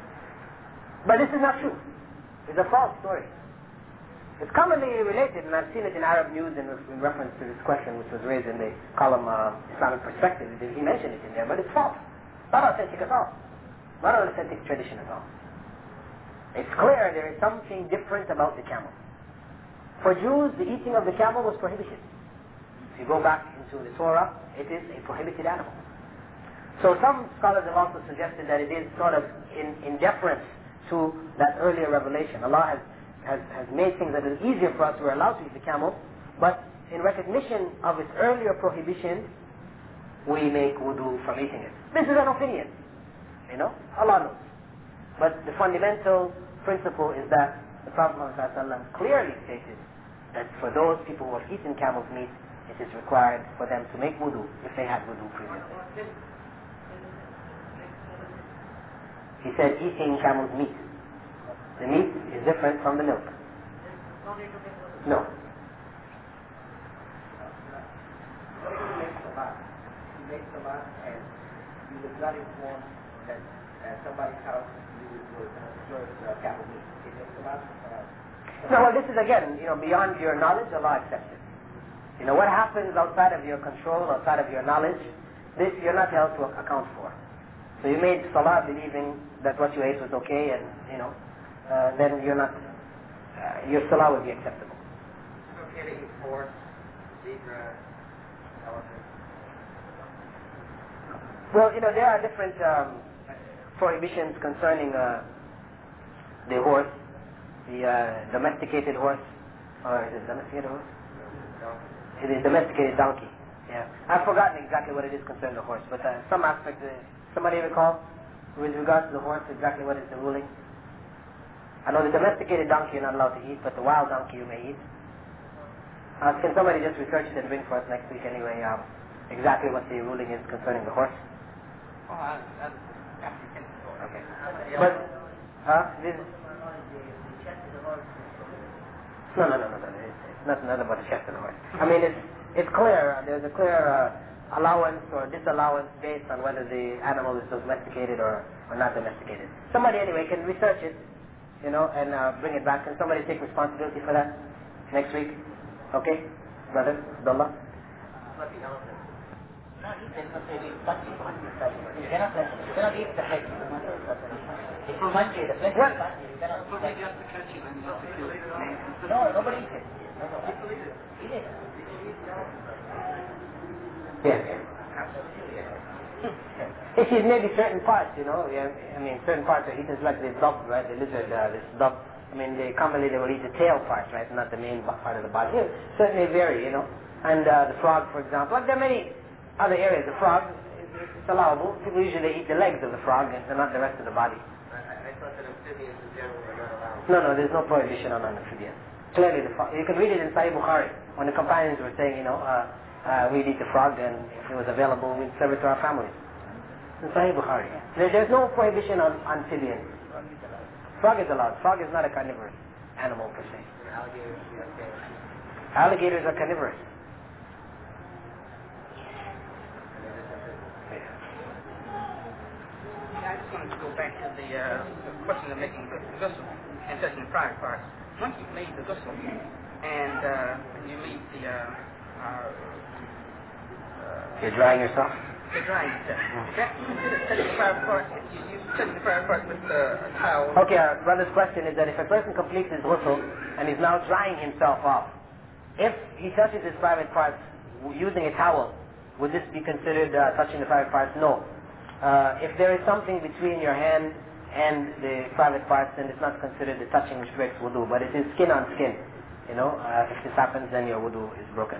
But this is not true. It's a false story. It's commonly related, and I've seen it in Arab news in reference to this question which was raised in the column Islamic Perspective. He mentioned it in there, but it's false. Not authentic at all. Not an authentic tradition at all. It's clear there is something different about the camel. For Jews, the eating of the camel was prohibited. If you go back into the Torah, it is a prohibited animal. So some scholars have also suggested that it is sort of in deference to that earlier revelation. Allah has made things that are easier for us. We're allowed to eat the camel, but in recognition of its earlier prohibition, we make wudu from eating it. This is an opinion. Allah knows. But the fundamental principle is that the Prophet ﷺ clearly stated that for those people who have eaten camel's meat, it is required for them to make wudu if they had wudu previously. He said eating camel's meat. The meat is different from the milk. No. He makes the bath and he was not informed that at somebody's house, you would serve cattle meat. Is it allowed? No, well, this is again, beyond your knowledge, Allah accepts it. What happens outside of your control, outside of your knowledge, this you're not held to account for. So you made salah believing that what you ate was okay, and then you're not, your salah will be acceptable. Okay to eat horse, zebra, elephant. Well, there are different prohibitions concerning the horse, the domesticated horse, or is it domesticated horse? It is domesticated donkey. Yeah, I've forgotten exactly what it is concerning the horse, but some aspect. Somebody recall, with regards to the horse, exactly what is the ruling? I know the domesticated donkey you're not allowed to eat, but the wild donkey you may eat. Can somebody just research it and bring for us next week anyway? Exactly what the ruling is concerning the horse. Oh, Okay. But this. No. It's not about the chest of the horse. I mean, it's clear. There's a clear allowance or disallowance based on whether the animal is domesticated or not domesticated. Somebody anyway can research it, and bring it back. Can somebody take responsibility for that next week? Okay, brother Abdullah. You cannot eat the flesh. If you munch it, the flesh is fatty. You cannot eat Just to catch it and not to kill it. No, nobody eats it. Eat it. Yes. If he's maybe certain parts, certain parts are eaten, like the dog, right? The lizard, this dog. Commonly they will eat the tail part, right? Not the main part of the body. It certainly vary, And the frog, for example. Like there are many other areas. The frog, it's allowable. People usually eat the legs of the frog and not the rest of the body. I thought that amphibians in general were not allowed. No, there's no prohibition on amphibians. Clearly, you can read it in Sahih Bukhari when the companions were saying, we'd eat the frog, and if it was available, we'd serve it to our families. In Sahih Bukhari. There's no prohibition on amphibians. Frog is allowed. Frog is not a carnivorous animal per se. Alligators are carnivorous. I just wanted to go back to the question of making the ghusl and touching the private parts. Once you've made the ghusl and you made the You're drying yourself? You're drying yourself. That considered touching the private parts if you use touching the private parts with a towel. Okay, our brother's question is that if a person completes his ghusl and is now drying himself off, if he touches his private parts using a towel, would this be considered touching the private parts? No. If there is something between your hand and the private parts, then it's not considered the touching which breaks wudu, but it is skin on skin. If this happens, then your wudu is broken.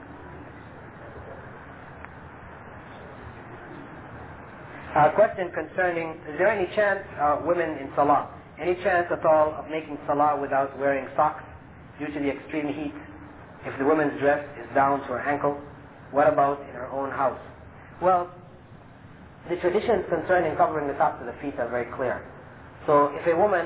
Question concerning, is there any chance, women in salah, any chance at all of making salah without wearing socks due to the extreme heat? If the woman's dress is down to her ankle, what about in her own house? Well, the traditions concerning covering the tops of the feet are very clear. So if a woman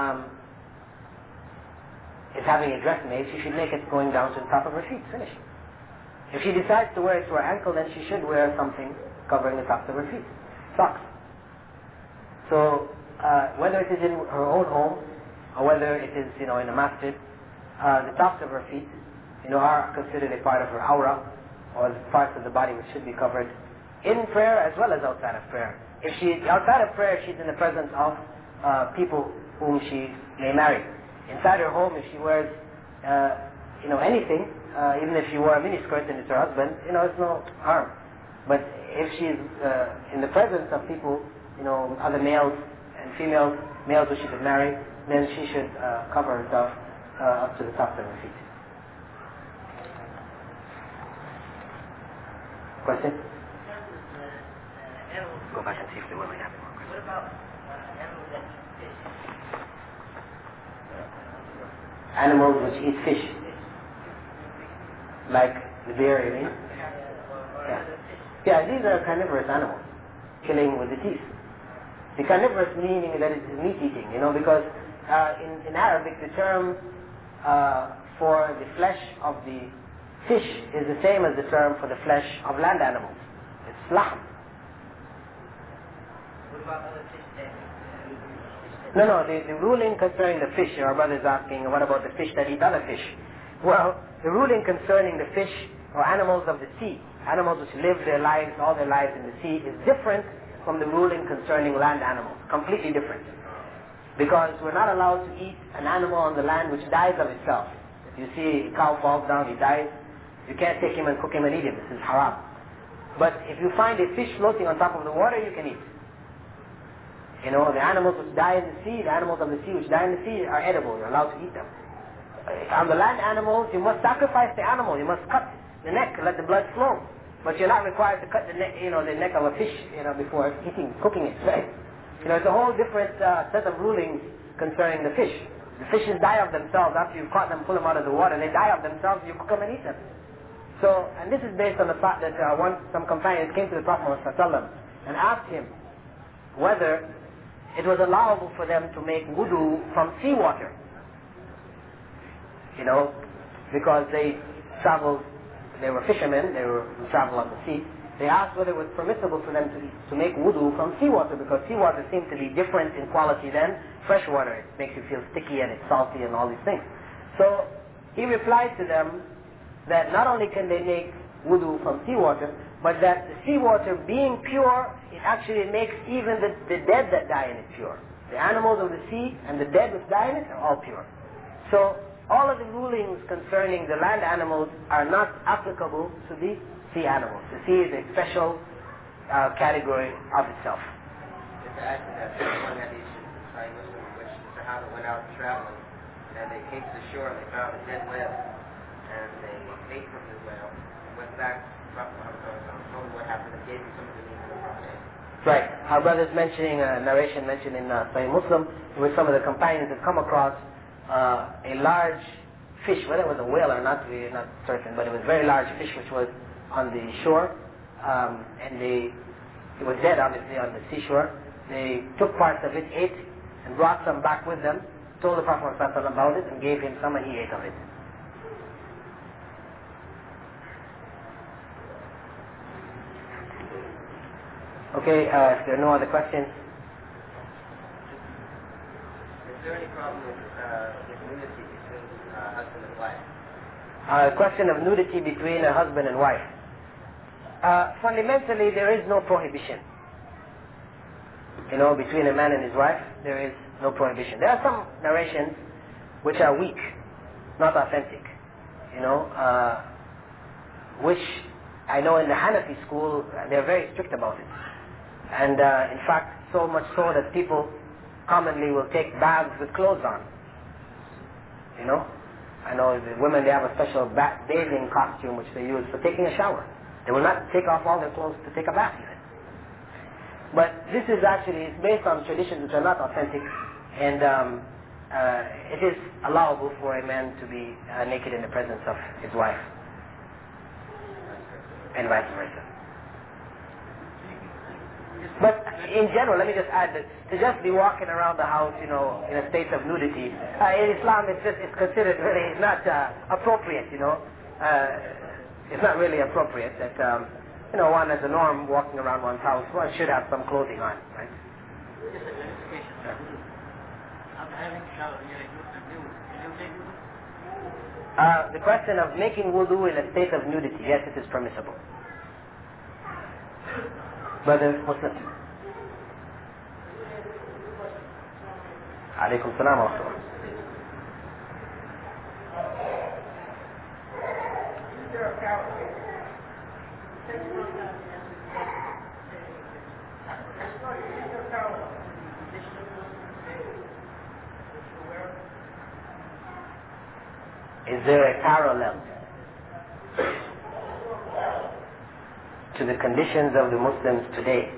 is having a dress made, she should make it going down to the top of her feet. Finish. If she decides to wear it to her ankle, then she should wear something covering the tops of her feet. Socks. So whether it is in her own home or whether it is in a masjid, the tops of her feet are considered a part of her aura, or the parts of the body which should be covered in prayer as well as outside of prayer. If she outside of prayer, she's in the presence of people whom she may marry. Inside her home, if she wears anything, even if she wore a miniskirt and it's her husband, it's no harm. But if she's in the presence of people, other males and females, males who she could marry, then she should cover herself up to the tops of her feet. Question? Go back and see if the women have more questions. What about animals that eat fish? Animals which eat fish. Like the bear, you mean? Yeah, these are carnivorous animals, killing with the teeth. The carnivorous meaning that it is meat eating, because in Arabic the term for the flesh of the fish is the same as the term for the flesh of land animals. It's lahm. about other fish that No, the ruling concerning the fish, our brother is asking, what about the fish that eat other fish? Well, the ruling concerning the fish or animals of the sea, animals which live their lives, all their lives in the sea, is different from the ruling concerning land animals, completely different. Because we're not allowed to eat an animal on the land which dies of itself. If you see a cow falls down, he dies, you can't take him and cook him and eat him. This is haram. But if you find a fish floating on top of the water, you can eat. You know, the animals which die in the sea, the animals of the sea which die in the sea are edible. You're allowed to eat them. On the land animals, you must sacrifice the animal. You must cut the neck and let the blood flow. But you're not required to cut the neck, the neck of a fish, before cooking it, right? It's a whole different set of rulings concerning the fish. The fishes die of themselves after you've caught them, pull them out of the water. They die of themselves. You cook them and eat them. So, and this is based on the fact that some companions came to the Prophet ﷺ and asked him whether it was allowable for them to make wudu from seawater. Because they traveled, they were fishermen, they were travel on the sea. They asked whether it was permissible for them to make wudu from seawater, because seawater seems to be different in quality than fresh water. It makes you feel sticky and it's salty and all these things. So he replied to them that not only can they make wudu from seawater, but that the seawater being pure, it actually makes even the dead that die in it pure. The animals of the sea and the dead which die in it are all pure. So all of the rulings concerning the land animals are not applicable to the sea animals. The sea is a special category of itself. Just to add to that, one hadith in Muslim, which the Sahaba went out traveling, and they came to the shore and they found a dead whale, and they ate from the whale, and went back to the Prophet Muhammad, told him what happened, and gave him some of the meat of the Prophet. Right. Our brother's mentioning a narration mentioned in Sahih Muslim, where some of the companions had come across a large fish, whether it was a whale or not, we're not certain, but it was a very large fish which was on the shore, and it was dead obviously on the seashore. They took parts of it, ate, and brought some back with them, told the Prophet ﷺ about it, and gave him some, and he ate of it. Okay, if there are no other questions. Is there any problem with nudity between husband and wife? Question of nudity between a husband and wife. Fundamentally, there is no prohibition. Between a man and his wife, there is no prohibition. There are some narrations which are weak, not authentic. Which I know in the Hanafi school, they're very strict about it. And in fact, so much so that people commonly will take baths with clothes on. I know the women, they have a special bathing costume which they use for taking a shower. They will not take off all their clothes to take a bath even. But this is actually, it's based on traditions which are not authentic, and it is allowable for a man to be naked in the presence of his wife, and vice versa. But in general, let me just add that to just be walking around the house, in a state of nudity, in Islam it's considered really not appropriate, it's not really appropriate that, one as a norm walking around one's house, one should have some clothing on, right? Just a clarification. I'm having shower here. Can you take wudu? The question of making wudu in a state of nudity, yes, it is permissible. Brother Muslim. Alaykum salam wa rahmatullah. Is there a parallel to the conditions of the Muslims today?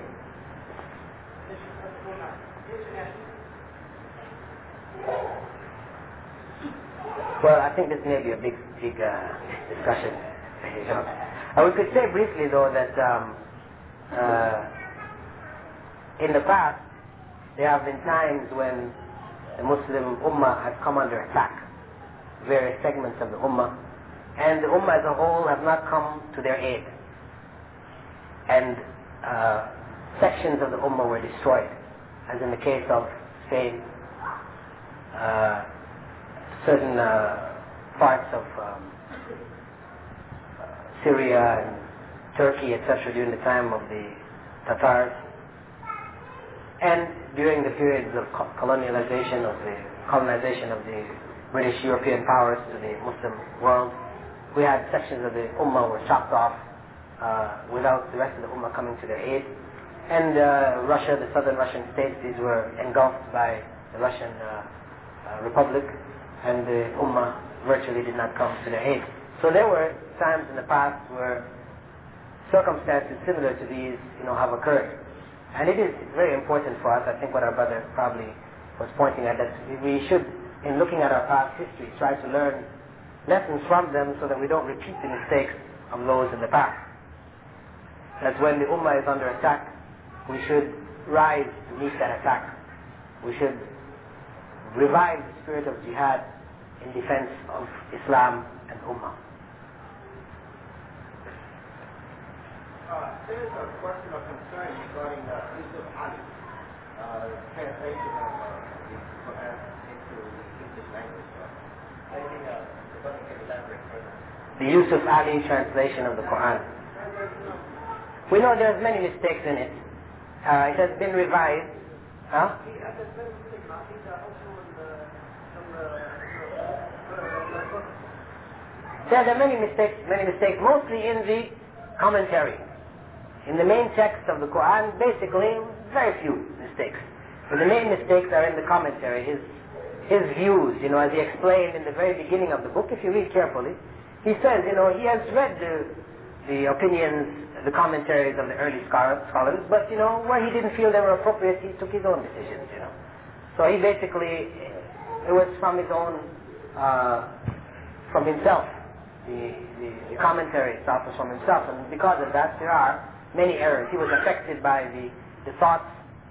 Well, I think this may be a big discussion. We could say briefly, though, that in the past, there have been times when the Muslim Ummah has come under attack, various segments of the Ummah, and the Ummah as a whole have not come to their aid. And sections of the Ummah were destroyed. as in the case of, say, certain parts of Syria and Turkey, etc., during the time of the Tatars, and during the periods of colonization of the British European powers to the Muslim world. We had sections of the Ummah were chopped off without the rest of the Ummah coming to their aid. And Russia, the southern Russian states, these were engulfed by the Russian Republic, and the Ummah virtually did not come to their aid. So there were times in the past where circumstances similar to these, have occurred. And it is very important for us, I think what our brother probably was pointing at, that we should, in looking at our past history, try to learn lessons from them so that we don't repeat the mistakes of those in the past. That when the Ummah is under attack, we should rise to meet that attack. We should revive the spirit of jihad in defense of Islam and Ummah. There is a question of concern regarding Yusuf Ali, translation of the Quran into the English language. Maybe the brother can elaborate further. The Yusuf Ali translation of the Quran. We know there's many mistakes in it. It has been revised. Huh? There are many mistakes, mostly in the commentary. In the main text of the Quran, basically, very few mistakes. But the main mistakes are in the commentary, his views, as he explained in the very beginning of the book. If you read carefully, he says, he has read the opinions, the commentaries of the early scholars, but, where he didn't feel they were appropriate, he took his own decisions, So he basically, it was from his own, from himself. The commentary itself was from himself, and because of that, there are many errors. He was affected by the thoughts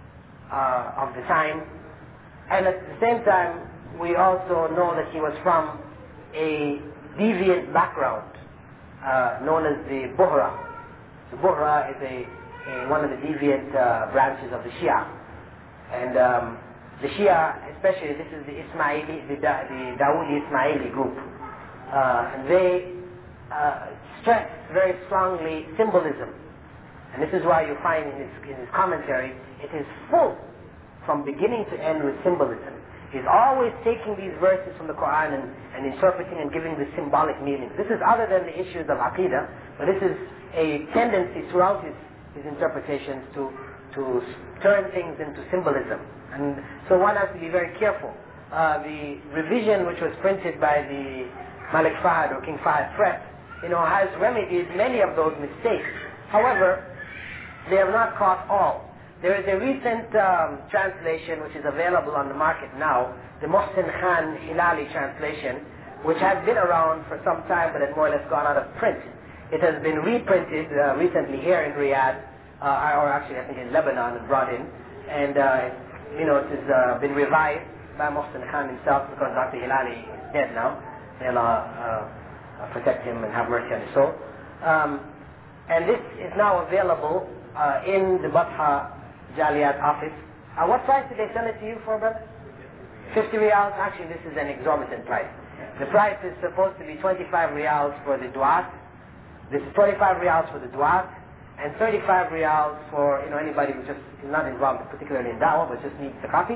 of the time, and at the same time, we also know that he was from a deviant background known as the Buhra. The Buhra is one of the deviant branches of the Shia, and the Shia, especially, this is the Ismaili, the Dawoodi Ismaili group. And they stress very strongly symbolism. And this is why you find in his commentary, it is full from beginning to end with symbolism. He's always taking these verses from the Quran and interpreting and giving the symbolic meanings. This is other than the issues of Aqidah, but this is a tendency throughout his interpretations to turn things into symbolism. And so one has to be very careful. The revision which was printed by the Malik Fahad or King Fahad Press, has remedied many of those mistakes. However, they have not caught all. There is a recent translation which is available on the market now, the Mohsin Khan Hilali translation, which has been around for some time but has more or less gone out of print. It has been reprinted recently here in Riyadh, or actually I think in Lebanon, and brought in, and it has been revised by Mohsin Khan himself, because Dr. Hilali is dead now. May Allah protect him and have mercy on his soul. And this is now available in the Batha Jaliyat office. What price did they sell it to you for, brother? 50 riyals. Actually, this is an exorbitant price. The price is supposed to be 25 riyals for the du'at. This is 25 riyals for the du'at, and 35 riyals for anybody who just is not involved particularly in da'wah but just needs the copy.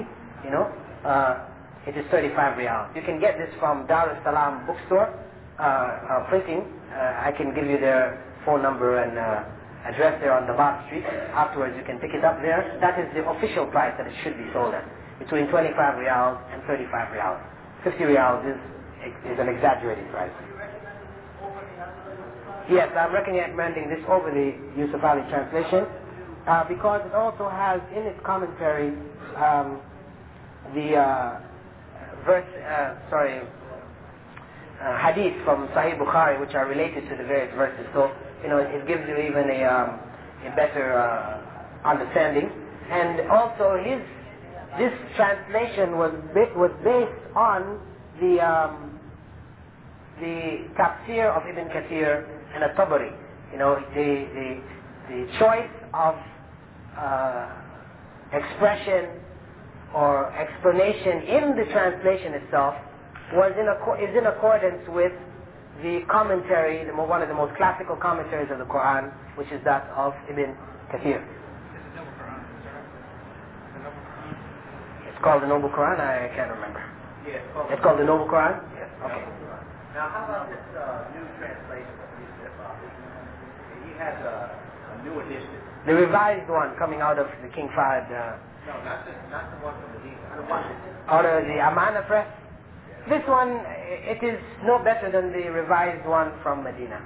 It is 35 riyals. You can get this from Dar es Salaam bookstore printing. I can give you their phone number and address there on the Bath Street. Afterwards, you can pick it up there. That is the official price that it should be sold at, between 25 riyals and 35 riyals. 50 riyals is an exaggerated price. Yes, I'm recommending this over the Yusuf Ali translation because it also has in its commentary the hadith from Sahih Bukhari, which are related to the various verses. So, it gives you even a better understanding. And also, this translation was based on the tafsir of Ibn Kathir and At-Tabari. The choice of expression or explanation in the translation itself is in accordance with the commentary, one of the most classical commentaries of the Quran, which is that of Ibn Kathir. It's called the Noble Quran? I can't remember. Yes, it's called the Noble Quran? Yes. Okay. Now, how about this new translation of Yusuf Ali? He has a new edition. The revised one coming out of the King Fahd. No, not the one from Medina. Out of the Amana Press. This one, it is no better than the revised one from Medina.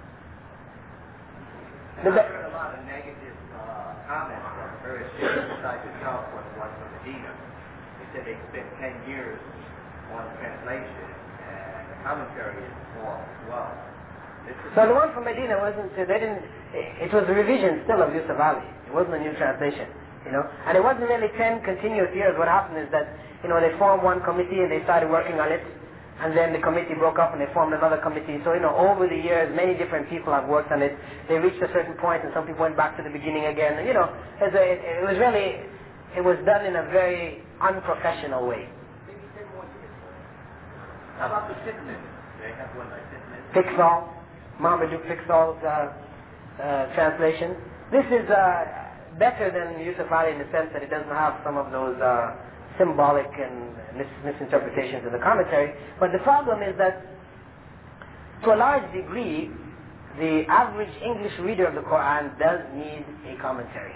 I've heard a lot of negative comments from various students besides yourself on the one from Medina. They said they spent 10 years on the translation, and the commentary is poor as well. So the one from Medina wasn't, it was a revision still of Yusuf Ali. It wasn't a new translation, And it wasn't really 10 continuous years. What happened is that, they formed one committee and they started working on it, and then the committee broke up and they formed another committee. So, over the years, many different people have worked on it. They reached a certain point and some people went back to the beginning again. And, it was done in a very unprofessional way. How about the Fitness? They have one like Fitness. Picsal, Marmaduke Picsall's translation. This is better than Yusuf Ali in the sense that it doesn't have some of those symbolic and misinterpretations of the commentary. But the problem is that, to a large degree, the average English reader of the Quran does need a commentary.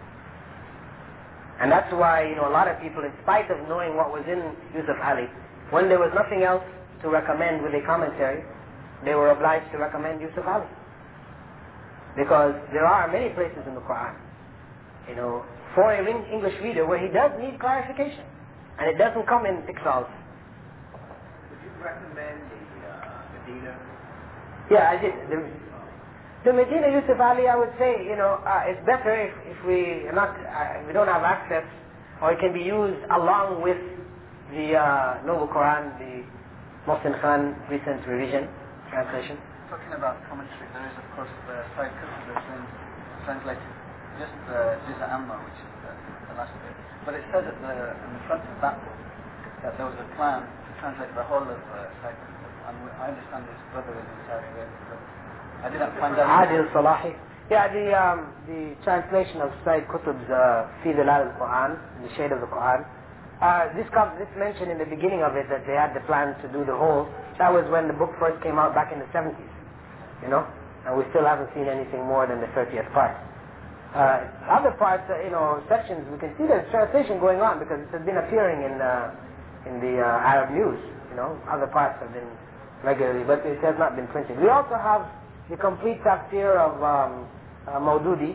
And that's why, a lot of people, in spite of knowing what was in Yusuf Ali, when there was nothing else to recommend with a commentary, they were obliged to recommend Yusuf Ali. Because there are many places in the Quran, for an English reader where he does need clarification. And it doesn't come in Picsals. Would you recommend the Medina? Yeah, I did. The Medina Yusuf Ali, I would say, it's better if we don't have access, or it can be used along with the Noble Quran, the Mohsin Khan recent revision translation. Talking about commentary, there is of course the Sayyid Qutb that's been translated just Jiza Amma, which is the last bit. But it says in the front of that book that there was a plan to translate the whole of Sayyid Qutb, and I understand his brother is in Saudi Arabia, but I didn't find out. Adil Salahi. Yeah, the translation of Sayyid Qutb's Fi Dhilal al-Quran, the shade of the Quran. This mentioned in the beginning of it that they had the plan to do the whole. That was when the book first came out back in the 70s, and we still haven't seen anything more than the 30th part. Other parts, sections, we can see there's translation going on because it has been appearing in the Arab news. Other parts have been regularly, but it has not been printed. We also have the complete tafsir of Maududi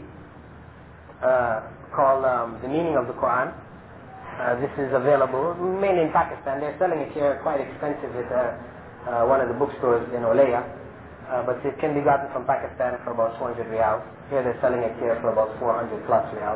called The Meaning of the Quran. This is available mainly in Pakistan. They're selling it here quite expensive at one of the bookstores in Olaya, but it can be gotten from Pakistan for about 200 riyals. Here they're selling it here for about 400 plus riyals.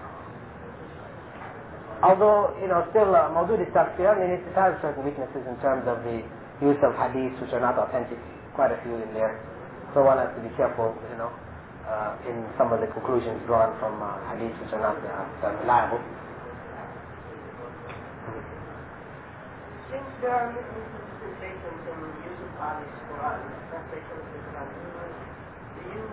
Although, still Maududi tafsir, it has certain weaknesses in terms of the use of hadiths which are not authentic. Quite a few in there. So one has to be careful, in some of the conclusions drawn from hadiths which are not reliable. Since there are misinterpretations in Yusuf Ali's Quran, translation of the Quran, do you,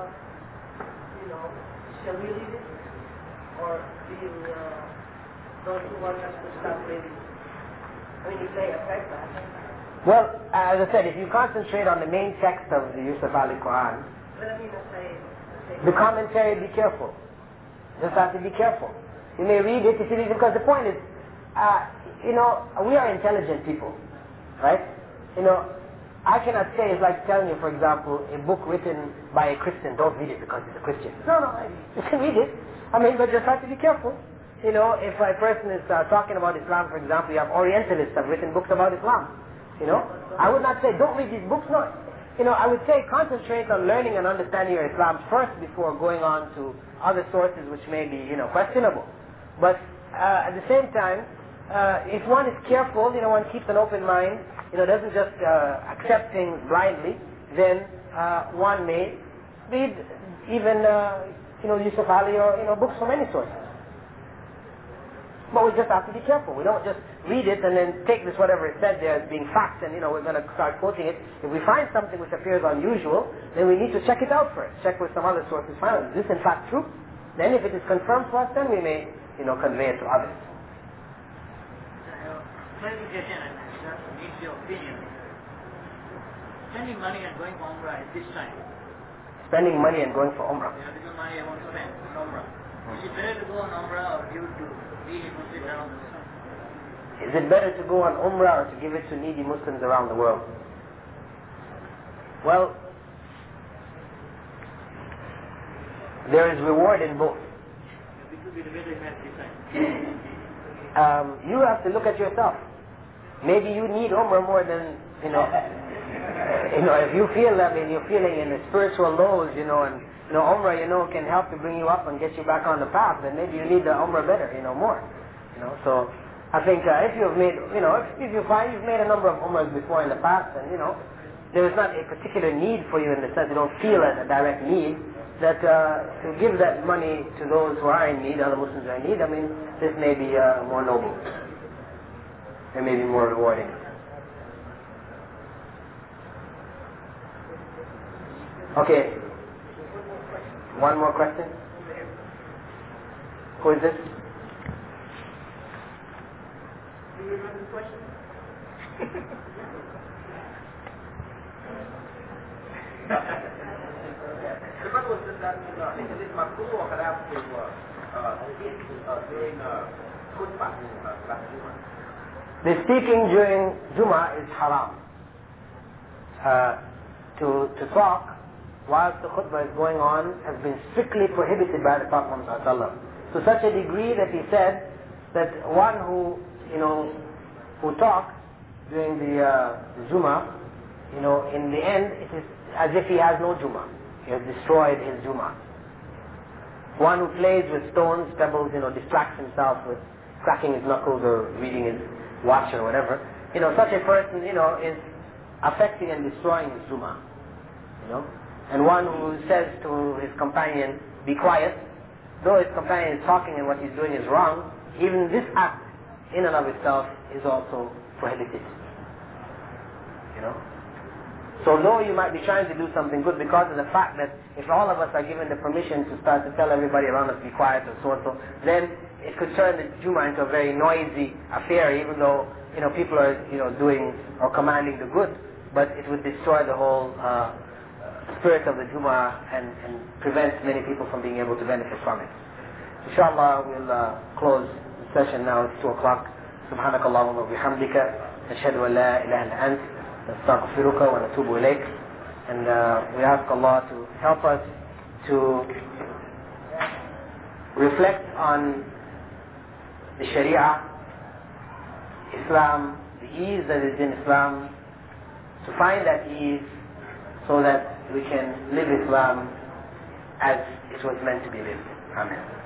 shall we read it? Or do you, don't you want us to stop reading? It may affect that. Well, as I said, if you concentrate on the main text of the Yusuf Ali Quran, the commentary, be careful. Just have to be careful. You may read it if you read it, because the point is, we are intelligent people, right? I cannot say, it's like telling you, for example, a book written by a Christian, don't read it because he's a Christian. No, you can read it. But just have to be careful. If a person is talking about Islam, for example, you have Orientalists have written books about Islam. I would not say, don't read these books, no. I would say concentrate on learning and understanding your Islam first before going on to other sources which may be, questionable. But at the same time, if one is careful, one keeps an open mind, doesn't just accept things blindly, then one may read even, Yusuf Ali or, books from any sources. But we just have to be careful. We don't just read it and then take this whatever it said there as being fact and we're going to start quoting it. If we find something which appears unusual, then we need to check it out first. Check with some other sources. Find out, is this in fact true? Then if it is confirmed to us, then we may, convey it to others. Clarification and just needs your opinion. Spending money and going for Umrah at this time. Spending money and going for Umrah. Yeah, because money I want to spend on Umrah. Is it better to go on Umrah or give it to needy Muslims around the world? Is it better to go on Umrah or to give it to needy Muslims around the world? Well, there is reward in both. It would be the better man this time. You have to look at yourself. Maybe you need Umrah more than, if you feel that, you're feeling in the spiritual lows, and Umrah, can help to bring you up and get you back on the path, then maybe you need the Umrah better, more. So I think if you've made, if you find you've made a number of Umrahs before in the past, and there is not a particular need for you in the sense you don't feel a direct need, that to give that money to those who are in need, other Muslims are in need, this may be more noble. It may be more rewarding. Okay. One more question? Who is this? Do you remember the question? The question was just that, is it makruh or haram to speak during khutbah, Salat Jummah? The speaking during Jummah is haram. To talk whilst the khutbah is going on has been strictly prohibited by the Prophet Muhammad to such a degree that he said that one who talks during the Jummah, in the end it is as if he has no Jummah. He has destroyed his Jummah. One who plays with stones, pebbles, distracts himself with cracking his knuckles or reading his watch or whatever, such a person, is affecting and destroying his Jummah. And one who says to his companion, be quiet, though his companion is talking and what he's doing is wrong, even this act in and of itself is also prohibited. So though you might be trying to do something good, because of the fact that if all of us are given the permission to start to tell everybody around us to be quiet and so and so, then it could turn the Jummah into a very noisy affair, even though people are doing or commanding the good, but it would destroy the whole spirit of the Jummah and prevent many people from being able to benefit from it. Inshallah, we'll close the session now. It's 2 o'clock. سبحانك اللهم وبحمدك نشهد أن لا إله إلا أنت نستغفرك ونتوب إليك. And we ask Allah to help us to reflect on the Sharia, Islam, the ease that is in Islam, to find that ease so that we can live Islam as it was meant to be lived. Amen.